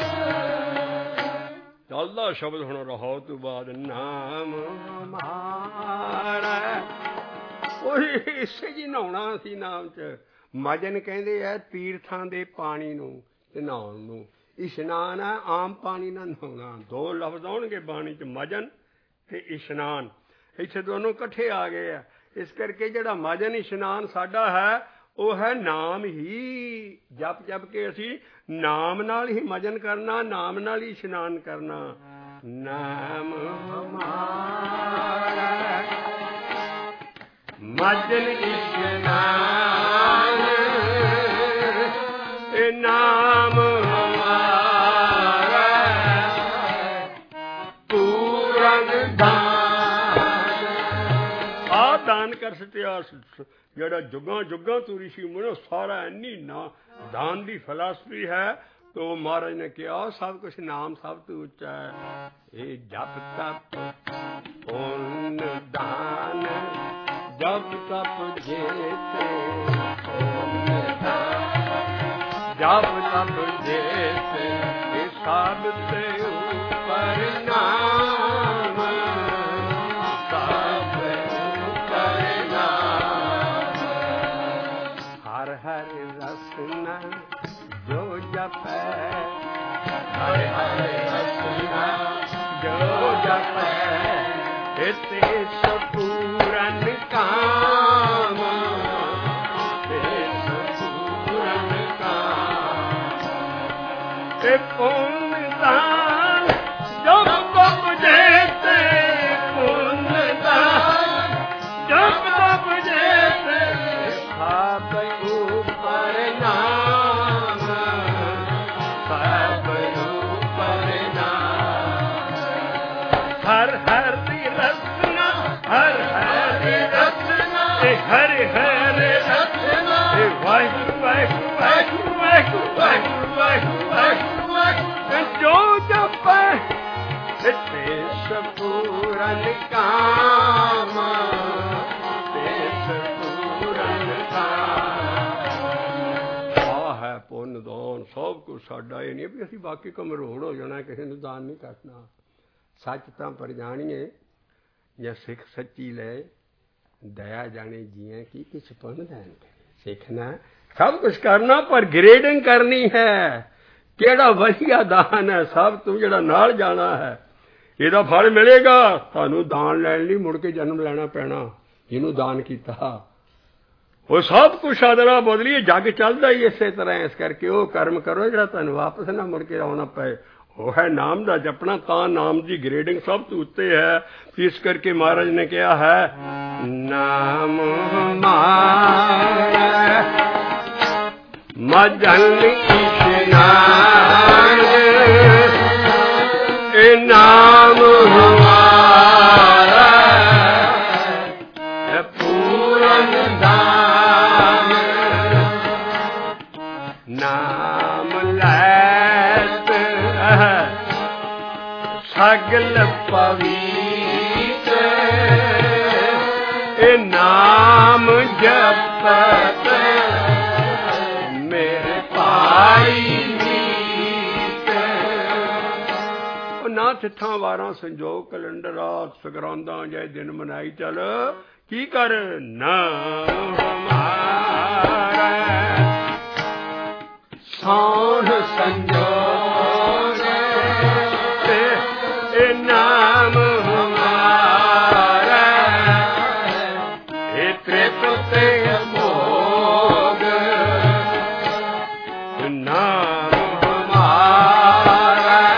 ਚੱਲਦਾ ਸ਼ਬਦ ਹੁਣ ਰਹੋ ਤੋਂ ਬਾਅਦ ਨਾਮ ਮਾਰਾ। ਉਹੀ ਇਸੇ ਜੀ ਨਹਾਉਣਾ ਸੀ ਨਾਮ ਚ। ਮਜਨ ਕਹਿੰਦੇ ਆ ਤੀਰਥਾਂ ਦੇ ਪਾਣੀ ਨੂੰ ਤੇ ਨਹਾਉਣ ਨੂੰ। ਇਸ਼ਨਾਨ ਹੈ ਆਮ ਪਾਣੀ ਨਾਲ ਨਹਾਉਣਾ। ਦੋ ਲਫ਼ਜ਼ ਆਉਣਗੇ ਬਾਣੀ ਚ, ਮਜਨ ਤੇ ਇਸ਼ਨਾਨ। ਇੱਥੇ ਦੋਨੋਂ ਇਕੱਠੇ ਆ ਗਏ ਆ। ਇਸ ਕਰਕੇ ਜਿਹੜਾ ਮਜਨ ਇਸ਼ਨਾਨ ਸਾਡਾ ਹੈ ਉਹ ਹੈ ਨਾਮ ਹੀ। ਜਪ ਜਪ ਕੇ ਅਸੀਂ ਨਾਮ ਨਾਲ ਹੀ ਮਜਨ ਕਰਨਾ, ਨਾਮ ਨਾਲ ਹੀ ਇਸ਼ਨਾਨ ਕਰਨਾ। ਨਾਮ ਮਾਰਾ ਮਜਨ ਇਸ਼ਨਾਨ ਇਹ ਨਾਮ ਹਮਾਰਾ ਪੂਰਨ ਦਾਨ। ਆ ਦਾਨ ਕਰ ਸਤਿਆ ਜਿਹੜਾ ਜੁਗਾਂ ਜੁਗਾਂ ਤੋਂ ਰਿਸ਼ੀ ਮੁਨੋ ਸਾਰਾ ਇੰਨੀ ਨਾ ਦਾਨ ਦੀ ਫਿਲਾਸਫੀ ਹੈ। तो महाराज ने कहा सब कुछ नाम सब तो ऊंचा है। ये जप तप पुण्य दान जप तप जेते पुण्य दान जप तप जेते ये सब से ऊपर नाम सब ऊपर नाम। हर हर रसना जो जपै हरे हरे रसना जो जपै ते पूरन काम ते पूरन काम। ते पुण्य दान जब तब जेते पुण्य दान जब तब जेते सब ऊपर नाम हर हरि रत्ना हर हरि रत्ना हरे हरे रत्ना वाहिगुरु वाहिगुरु वाहिगुरु वाहिगुरु वाहिगुरु वाहिगुरु वाहिगुरु जो जपै ते पूरन काम ते पूरन काम। आ है पुण्य दान सब कुछ साडा। ये नहीं भी असीं बाकी कमरोड़ हो जाना किसी नूं दान नहीं करना। सच तां पर जाणीए ਜਾਂ ਸਿੱਖ ਸੱਚੀ ਲੈ ਦਇਆ ਜਾਣੇ ਜੀਏ ਕੀ ਕਿਛ ਪੁੰਨ ਦਾਨ ਕਰੇ। ਸਿੱਖਣਾ ਸਭ ਕੁਛ ਕਰਨਾ ਪਰ ਗ੍ਰੇਡਿੰਗ ਕਰਨੀ ਹੈ। ਕਿਹੜਾ ਵਧੀਆ ਦਾਨ ਹੈ ਸਭ ਤੋਂ ਜਿਹੜਾ ਨਾਲ ਜਾਣਾ ਹੈ ਇਹਦਾ ਫਲ ਮਿਲੇਗਾ। ਤੁਹਾਨੂੰ ਦਾਨ ਲੈਣ ਲਈ ਮੁੜ ਕੇ ਜਨਮ ਲੈਣਾ ਪੈਣਾ। ਜਿਹਨੂੰ ਦਾਨ ਕੀਤਾ ਉਹ ਸਭ ਕੁਛ ਆਦਰਾ ਬਦਲੀਏ। ਜੱਗ ਚੱਲਦਾ ਹੀ ਇਸੇ ਤਰ੍ਹਾਂ। ਇਸ ਕਰਕੇ ਉਹ ਕਰਮ ਕਰੋ ਜਿਹੜਾ ਤੁਹਾਨੂੰ ਵਾਪਸ ਨਾ ਮੁੜ ਕੇ ਆਉਣਾ ਪਏ। ਉਹ ਹੈ ਨਾਮ ਦਾ ਜਪਣਾ। ਤਾਂ ਨਾਮ ਦੀ ਗ੍ਰੇਡਿੰਗ ਸਭ ਤੋਂ ਉੱਤੇ ਹੈ। ਇਸ ਕਰਕੇ ਮਹਾਰਾਜ ਨੇ ਕਿਹਾ ਹੈ ਨਾਮ ਹਮਾਰਾ ਮਜਨ ਇਸ਼ਨਾਨ ਇਹ ਨਾਮ ਹਮਾਰਾ ਪੂਰਨ ਦਾਨ। ਨਾਮ ਲੈ ਸਗਲ ਪਵਿੱਤ ਇਹ ਨਾਮ ਜਪਤ ਮੇਰੇ ਭਾਈ ਮੀਤ। ਉਹ ਨਾ ਤਿੱਥਾਂ ਵਾਰਾਂ ਸੰਜੋਗ ਕੈਲੰਡਰ ਰਾਤ ਸਗਰਾਂਦਾਂ ਜਾਂ ਦਿਨ ਮਨਾਈ ਚੱਲ ਕੀ ਕਰ ਨਾਮ ਹਮਾਰਾ ਸੌਣ ਸੰਜੋਗ ਨਾਮ ਹਮਾਰਾ ਇਹ ਤ੍ਰਿਪਤ ਅਮੋਗ ਨਾਮ ਹਮਾਰਾ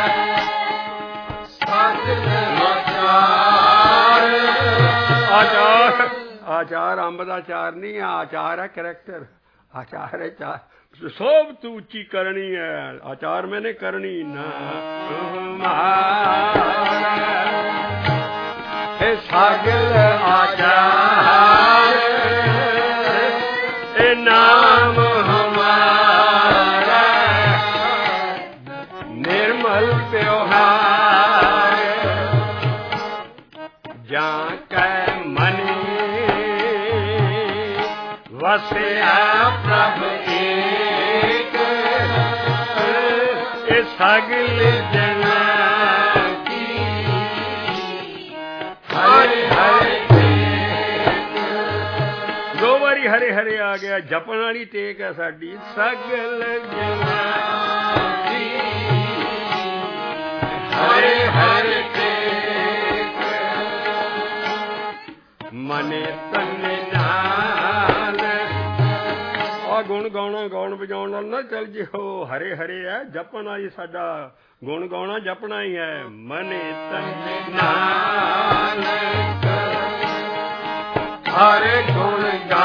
ਸਤਿ ਆਚਾਰ। ਆਚਾਰ ਆਚਾਰ ਅੰਬ ਦਾ ਆਚਾਰ ਨਹੀਂ ਆਚਾਰ ਹੈ ਕਰੈਕਟਰ। ਆਚਾਰ ਹੈ ਚਾਰ ਸਭ ਤੋਂ ਉੱਚੀ ਕਰਨੀ ਹੈ। ਆਚਾਰ ਮੈਨੇ ਕਰਨੀ ਨਾ ਇਹ ਸਗਲ ਆਚਾਰ ਇਹ ਨਾਮ ਹਮਾਰਾ ਨਿਰਮਲ ਤਿਉਹਾਰ ਜਾਂ ਕੈ ਮਨੀ ਵਸਿਆ ਪ੍ਰਭ ਸਗਲ ਜਨਾ ਕੀ ਹਰੇ ਹਰੇ। ਦੋ ਵਾਰੀ ਹਰੇ ਹਰੇ ਆ ਗਿਆ। ਜਪਣ ਵਾਲੀ ਟੇਕ ਹੈ ਸਾਡੀ ਸਗਲ ਜਨਾ ਕੀ ਹਰੇ ਹਰੇ ਟੇਕ ਮਨੇ ਤਨ ਨਾਲ। ਆ ਗੁਣ ਗਾਉਣਾ ਗਾਉਣ ਵਜਾਉਣ ਨਾਲ ਨਾ ਚੱਲ ਜੇ ਉਹ ਹਰੇ ਹਰੇ ਹੈ। ਜਪਣਾ ਹੀ ਸਾਡਾ ਗੁਣ ਗਾਉਣਾ ਜਪਣਾ ਹੀ ਹੈ। ਮਨੇ ਤਨ ਨਾਲ हर गुण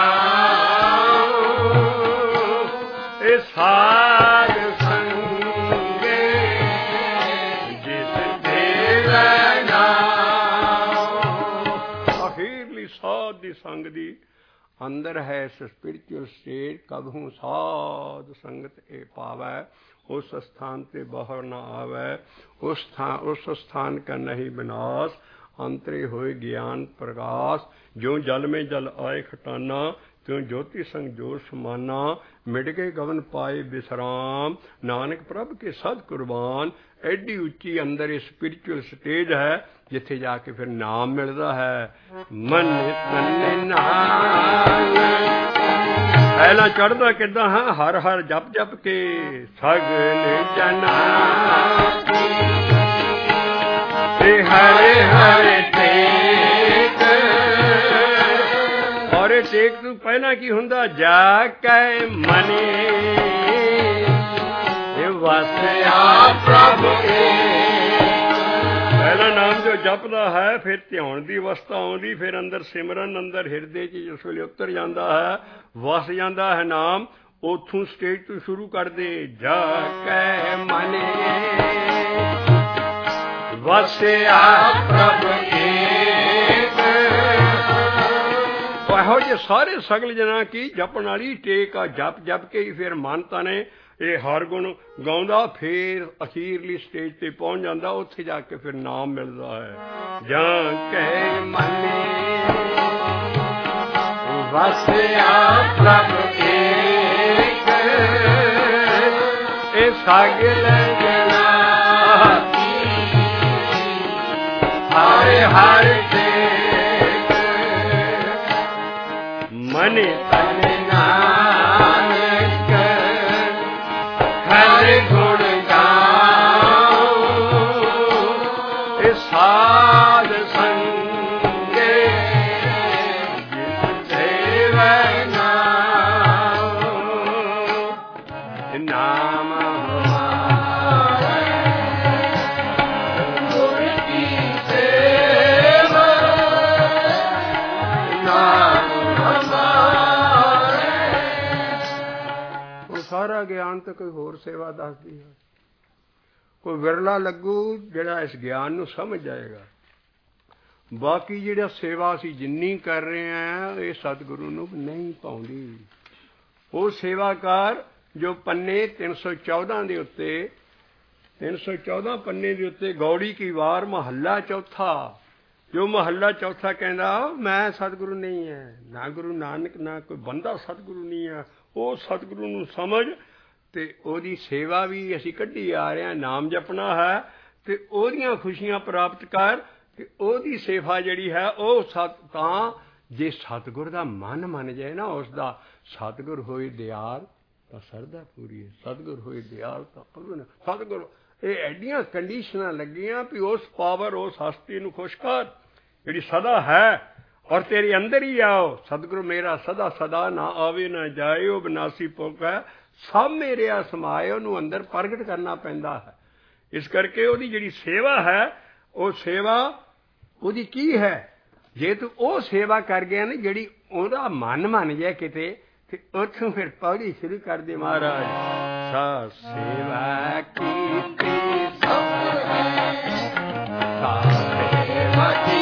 गाऊं साध संगे जिस देवै नाम। अखीरली साध दी संग दी अंदर है स्पिरिचुअल स्टेट कबहू साध संगत ए पावै उस स्थान ते बाहर न आवे उस स्थान उस स्थान का नहीं विनाश अंतरे होए ज्ञान प्रकाश जो जल में जल आए खटाना त्यों ज्योति संग जोर समाना मिट के गगन पाए विश्राम नानक प्रभ के सद कुर्बान। एडी उच्ची अंदर ये स्पिरिचुअल स्टेज है जिथे जाके फिर नाम मिलता है। मन तन नाम पहला चढ़दा किदा है हर हर जप जप के सगल जना हरे हरे टेक और टेक तू पहला की हुंदा जा कै मने वसया प्रभु पहला नाम जो जपदा है फिर ध्यान की अवस्था आउंदी फिर अंदर सिमरन अंदर हिरदे च जिस वेले उतर जाता है वस जाता है नाम उथों स्टेज तो शुरू कर दे जा कै मने वसया प्रभु ਇਹੋ ਜਿਹੇ ਸਾਰੇ ਸਗਲ ਜਨਾਂ ਕੀ ਜਪਣ ਵਾਲੀ ਟੇਕ ਆ ਜਪ ਜਪ ਕੇ ਹੀ ਫਿਰ ਮਾਨਤਾ ਨੇ ਇਹ ਹਰ ਗੁਣ ਗਾਉਂਦਾ ਫਿਰ ਅਖੀਰਲੀ ਸਟੇਜ ਤੇ ਪਹੁੰਚ ਜਾਂਦਾ ਉੱਥੇ ਜਾ ਕੇ ਫਿਰ ਨਾਮ ਮਿਲਦਾ ਹੈ। ਜਾਂ ਕਹਿ ਮਨੇ ਵਸਿਆ ਪ੍ਰਭ ਏਕ ਇਹ ਸਗਲ ਜਨਾਂ ਹਰ ਹਰ मन तन नानक हर गुण गाऊं साध संगे जिस देवै नाम नाम सारा ज्ञान तो कोई होर सेवा दसदी है कोई विरला लगू जिहड़ा इस ज्ञान नूं समझ जाएगा। बाकी जिहड़ा सेवा असीं जिन्नी कर रहे हैं ये सतगुरु नूं नहीं पाउंदी। वो सेवाकार जो पन्ने तीन सौ चौदह के उत्ते तीन सौ चौदह पन्ने के उत्ते गौड़ी की वार महला चौथा जो महला चौथा कहता मैं सतगुरु नहीं है ना गुरु नानक ना कोई बंदा सतगुरु नहीं है ਉਹ ਸਤਿਗੁਰੂ ਨੂੰ ਸਮਝ ਤੇ ਉਹਦੀ ਸੇਵਾ ਵੀ ਅਸੀਂ ਕੱਢੀ ਆ ਰਹੇ ਹਾਂ ਨਾਮ ਜਪਣਾ ਹੈ ਤੇ ਉਹਦੀਆਂ ਖੁਸ਼ੀਆਂ ਪ੍ਰਾਪਤ ਕਰ ਤੇ ਉਹਦੀ ਸੇਵਾ ਜਿਹੜੀ ਹੈ ਉਹ ਸਤ ਤਾਂ ਜੇ ਸਤਿਗੁਰ ਦਾ ਮਨ ਮੰਨ ਜਾਏ ਨਾ ਉਸ ਦਾ ਸਤਿਗੁਰ ਹੋਏ ਦਿਆਲ ਤਾਂ ਸਰਦਾ ਪੂਰੀ ਹੈ ਸਤਿਗੁਰ ਹੋਏ ਦਿਆਲ ਤਾਂ ਪੂਰਨ ਸਤਿਗੁਰ ਇਹ ਐਡੀਆਂ ਕੰਡੀਸ਼ਨਾਂ ਲੱਗੀਆਂ ਵੀ ਉਸ ਪਾਵਰ ਉਸ ਹਸਤੀ ਨੂੰ ਖੁਸ਼ ਕਰ ਜਿਹੜੀ ਸਦਾ ਹੈ और तेरे अंदर ही आओ सतगुरु मेरा सदा सदा ना आवे ना जाए ओ बिनासी पुरख है सब मेरे आ समाए ਉਹਨੂੰ अंदर प्रगट करना पैंदा है। इस करके ਉਹਦੀ ਜਿਹੜੀ सेवा है ਉਹ सेवा ਉਹਦੀ ਕੀ है जे तू ਉਹ सेवा कर गया ना ਜਿਹੜੀ ਉਹਦਾ ਮਨ ਮੰਨ ਜਾਏ ਕਿਤੇ ਤੇ ਉੱਥੋਂ ਫਿਰ ਪੌੜੀ ਸ਼ੁਰੂ ਕਰ ਦੇ ਮਹਾਰਾਜ ਸਾ सेवा ਕੀਤੀ ਸਫਲ है सा सेवा की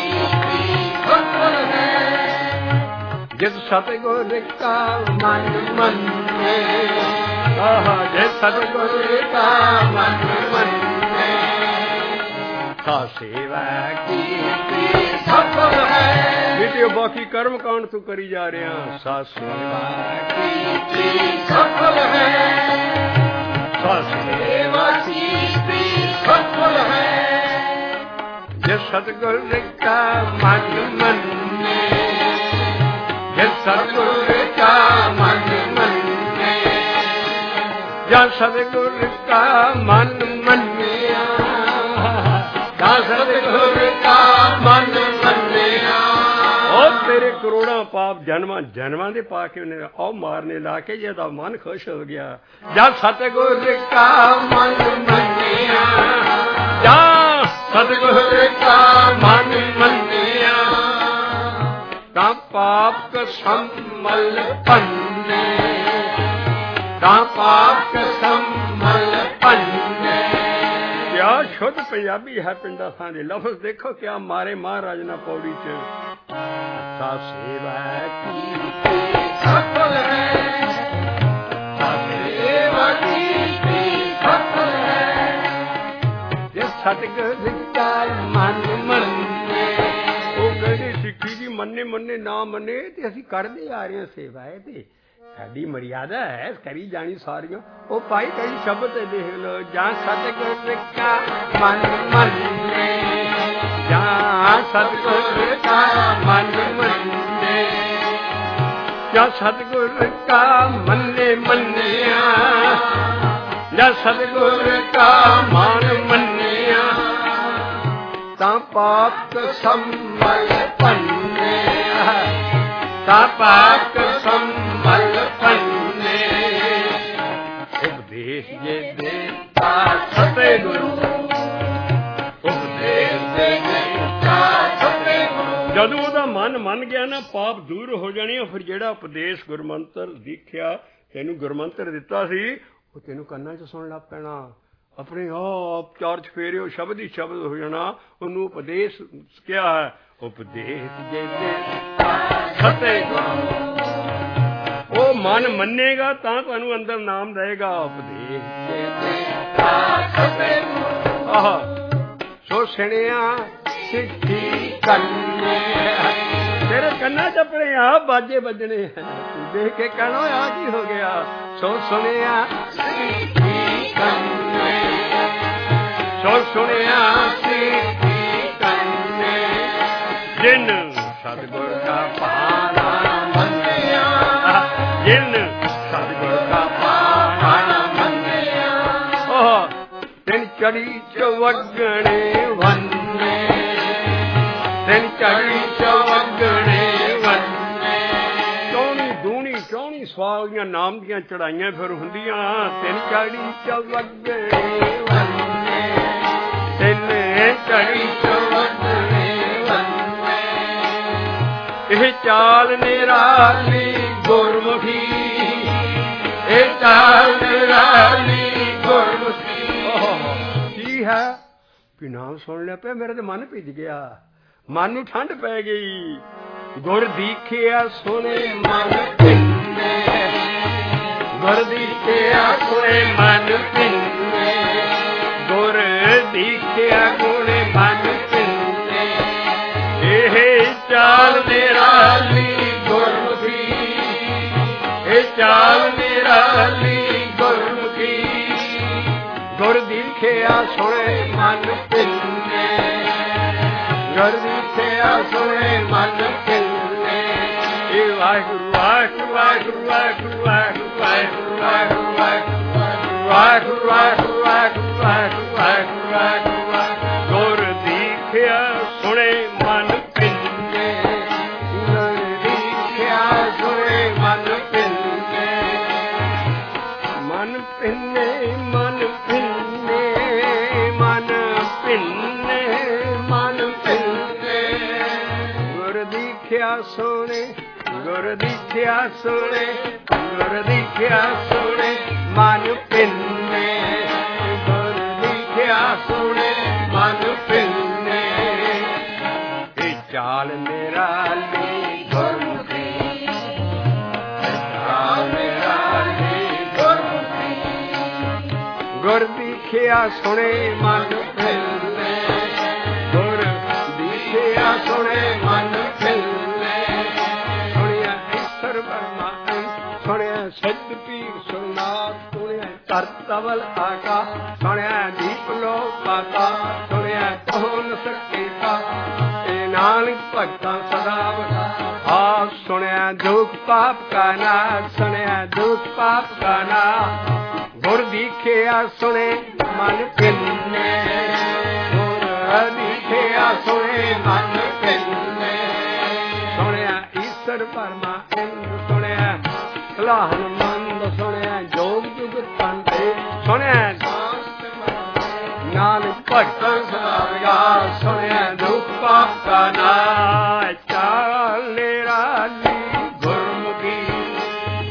जिस सतगुर का मन मने जिस सतगुर का मन मने सा सेवा की सफल है। बेटे बाकी कर्म कांड तू करी जा रहे हैं सा सेवा की सफल है सा सेवा की सफल है। जिस सतगुर का मन मने जिस सतगुर का मन मने या सतगुर का मन मनिया या सतगुर का मन मनिया और तेरे करोड़ों पाप जन्म जन्मां दे पाके उन्हें औ मारने लाके ये तो मन खुश हो गया या सतगुर का मन मनिया या सतगुर का मन मनिया ਤਾਂ ਪਾਪ ਸੰਮਲ ਪੰਨੇ, ਤਾਂ ਪਾਪ ਸੰਮਲ ਪੰਨੇ। ਕਿਆ ਸ਼ੁੱਧ ਪੰਜਾਬੀ ਹੈ ਪਿੰਡਾਂ ਥਾਂ ਦੇ ਲਫ਼ਜ਼ ਦੇਖੋ ਕਿਆ ਮਾਰੇ ਮਹਾਰਾਜ ਨਾ ਪੌੜੀ ਚ। ਸਾ ਸੇਵਾ ਕੀਤੀ ਸਫਲ ਹੈ, ਸਾ ਸੇਵਾ ਕੀਤੀ ਸਫਲ ਹੈ, ਜੇ ਸਤਿਗੁਰ ਕਾ ਮਨ ਮੰਨੇ। ਉਹ ਕਹਿੰਦੇ ਸਿੱਖੀ ਦੀ ਮੰਨੇ ਮੰਨੇ ਨਾ ਮੰਨੇ ਤੇ ਅਸੀਂ ਕਰਦੇ ਆ ਰਹੇ ਹਾਂ ਸੇਵਾ। ਇਹ ਤੇ ਸਾਡੀ ਮਰਿਆਦਾ ਹੈ, ਕਰੀ ਜਾਣੀ ਸਾਰੀਆਂ। ਉਹ ਭਾਈ ਕਈ ਸ਼ਬਦ ਤੇ ਦੇਖ ਲਓ, ਜਾਂ ਸਤਿਗੁਰ ਕਾ ਮਨ ਮੰਨੇ, ਜਾਂ ਸਤਿਗੁਰ ਕਾ ਮਨ ਮੰਨੇ, ਜਾਂ ਸਤਿਗੁਰ ਕਾ ਮੰਨੇ ਮੰਨਿਆ, ਜਾਂ ਸਤਿਗੁਰ ਕਾ ਮਨ ਮੰਨਿਆ, ਤਾਂ ਪਾਪ ਸੰਮਲ ਪੰਨੇ, ਤਾਂ ਪਾਪ ਸੰਮਲ ਪੰਨੇ। ਉਪਦੇਸ਼ ਜੇ ਦੇਤਾ ਸਤਿਗੁਰੂ, ਉਪਦੇਸ਼ ਜੇ ਦੇਤਾ ਸਤਿਗੁਰੂ। ਜਦੋਂ ਉਹਦਾ ਮਨ ਮੰਨ ਗਿਆ ਨਾ, ਪਾਪ ਦੂਰ ਹੋ ਜਾਣੇ। ਫਿਰ ਜਿਹੜਾ ਉਪਦੇਸ਼ ਗੁਰਮੰਤਰ ਦੇਖਿਆ, ਤੈਨੂੰ ਗੁਰਮੰਤਰ ਦਿੱਤਾ ਸੀ, ਉਹ ਤੈਨੂੰ ਕੰਨਾਂ 'ਚ ਸੁਣ ਲੱਗ ਪੈਣਾ। ਆਪਣੇ ਆਪ ਚਾਰ ਚਫੇਰੇ ਉਹ ਸ਼ਬਦ ਹੀ ਸ਼ਬਦ ਹੋ ਜਾਣਾ। ਉਹਨੂੰ ਉਪਦੇਸ਼ ਕਿਹਾ ਹੈ, ਉਪਦੇਸ਼ ਜੇ ਦੇਤਾ ਸਤਿਗੁਰੂ। ਉਹ ਮਨ ਮੰਨੇਗਾ ਤਾਂ ਤੁਹਾਨੂੰ ਅੰਦਰ ਨਾਮ ਦੇਗਾ। ਉਪਦੇਸ਼ ਜੇ ਦੇਤਾ ਸਤਿਗੁਰੂ। ਆਹ ਸੋ ਸੁਣਿਆ ਸਿੱਖੀ ਕੰਨੇ, ਤੇਰੇ ਕੰਨਾਂ 'ਚ ਆਪਣੇ ਆਪ ਬਾਜੇ ਵੱਜਣੇ ਹੈ। ਤੂੰ ਦੇਖ ਕੇ ਕਹਿਣਾ ਆ ਕੀ ਹੋ ਗਿਆ। ਸੋ ਸੁਣਿਆ ਸਿੱਖੀ ਕੰਨੇ, ਸੋ ਸੁਣਿਆ ਸਿੱਖੀ ਕੰਨੇ, ਜਿਨ ਸਤਿਗੁਰ ਕਾ ਭਾਣਾ ਮੰਨਿਆ, ਜਿਨ ਸਤਿਗੁਰ ਕਾ ਭਾਣਾ ਮੰਨਿਆ। ਉਹ ਤਿੰਨ ਚੜੀ ਚਵਗਣੇ ਵੰਨੇ, ਤਿੰਨ ਚੜੀ ਚਵਗਣੇ ਵੰਨੇ। ਚੌਣੀ ਦੂਣੀ ਚੌਣੀ ਸਵਾਲੀਆਂ ਨਾਮ ਦੀਆਂ ਚੜਾਈਆਂ ਫਿਰ ਹੁੰਦੀਆਂ। ਤਿੰਨ ਚੜੀ ਚਵਗਣੇ ਵੰਨੇ, ਤਿੰਨ ਚੜੀ ਚਵਗਣੇ ਵੰਨੇ। ਇਹ ਚਾਲ ਨਿਰਾਲੀ ਗੁਰਮੁਖੀ, ਇਹ ਚਾਲ ਨਿਰਾਲੀ ਗੁਰਮੁਖੀ। ਕੀ ਹੈ ਵੀ ਨਾਮ ਸੁਣ ਲਿਆ ਪਿਆ, ਮੇਰੇ ਤੇ ਮਨ ਭਿੱਜ ਗਿਆ, ਮਨ ਨੂੰ ਠੰਡ ਪੈ ਗਈ। ਗੁਰ ਦੀਖਿਆ ਸੁਣੇ ਮਨ ਭਿੰਨੇ, ਗੁਰ ਦੀਖਿਆ ਸੁਣੇ ਮਨ ਭਿੰਨੇ, ਗੁਰ ਦੀਖਿਆ ਸੁਣੇ ਮਨ ਭਿੰਨੇ। ਇਹ ਚਾਲ ਨਿਰਾਲੀ ਗੁਰਮੁਖੀ, ਇਹ ਚਾਲ ਨਿਰਾਲੀ ਗੁਰਮੁਖੀ। ਗੁਰ ਦੀਖਿਆ ਸੁਣੇ ਮਨ ਭਿੰਨੇ, ਗੁਰ ਦੀਖਿਆ ਸੁਣੇ ਮਨ ਭਿੰਨੇ। ਇਹ ਵਾਹਿਗੁਰੂ ਵਾਹਿਗੁਰੂ ਵਾਹਿਗੁਰੂ ਵਾਹਿਗੁਰੂ ਵਾਹਿਗੁਰੂ ਵਾਹਿਗੁਰੂ ਵਾਹਿਗੁਰੂ ਵਾਹਿਗੁਰੂ ਵਾਹਿਗੁਰੂ ਵਾਹਿਗੁਰੂ ਵਾਹਿਗੁਰੂ ਵਾਹਿਗੁਰੂ ਵਾਹਿਗੁਰੂ। ਗੁਰ ਦੀਖਿਆ ਸੁਣੇ ਮਨ ਭਿੰਨੇ, ਗੁਰ ਦੀਖਿਆ ਸੁਣੇ ਮਨ ਭਿੰਨੇ। ਮਨ ਭਿੰਨੇ ਮਨ ਭਿੰਨੇ, ਮਨ ਭਿੰਨੇ ਮਨ ਭਿੰਨੇ। ਗੁਰ ਦੀਖਿਆ ਸੁਣੇ, ਗੁਰ ਦੀਖਿਆ ਸੁਣੇ, ਗੁਰ ਦੀਖਿਆ ਸੁਣੇ ਮਨ ਭਿੰਨੇ, ਗੁਰ ਦੀਖਿਆ ਸੁਣੇ ਮਨ ਭਿੰਨੇ। ਇਹ ਚਾਲ ਨਿਰਾਲੀ ਗੁਰਮੁਖੀ, ਚਾਲ ਨਿਰਾਲੀ ਗੁਰਮੁਖੀ। ਗੁਰ ਦੀਖਿਆ ਸੁਣੇ ਮਨ ਭਿੰਨੇ, ਗੁਰ ਦੀਖਿਆ ਸੁਣੇ ਮਨ ਭਿੰਨੇ। ਸੁਣਿਆ ਈਸ਼ਰ ਵਰਮਾ, ਸੁਣਿਆ ਸਿੱਧ ਪੀਰ ਸੁਰਨਾਥ, ਸੁਣਿਆ ਧਰਤ ਤਵਲ ਆਕਾ, ਸੁਣਿਆ ਦੀਪ ਲੋ ਪਾਤਾ, ਸੁਣਿਆ ਕੌਣ ਸਕੇਤਾ। ਇਹ ਨਾਨਕ ਭਗਤਾਂ ਸਦਾ ਵਡਾ, ਆ ਸੁਣਿਆ ਦੁਖ ਪਾਪ ਕਾ ਨਾਸ਼, ਸੁਣਿਆ ਦੁਖ ਪਾਪ ਕਾ ਨਾਸ਼। ਗੁਰ ਦੀਖਿਆ ਸੁਣੇ ਮਨ ਭਿੰਨੇ, ਗੁਰ ਦੀਖਿਆ ਸੁਣੇ ਮਨ ਭਿੰਨੇ। ਸੁਣਿਆ ਈਸ਼ਰ ਪਰਮਾ ਇੰਦ, ਸੁਣਿਆ ਸਲਾਹਨ ਮੰਦ, ਸੁਣਿਆ ਜੋਗ ਜੁਗ ਤੰਤੇ, ਸੁਣਿਆ ਨਾਨਕ ਭਗਤਾਂ ਸਦਾ ਵਡਾ, ਸੁਣਿਆ ਦੁਖ ਪਾਪ ਕਾ ਨਾਸ਼। ਚਾਲ ਨਿਰਾ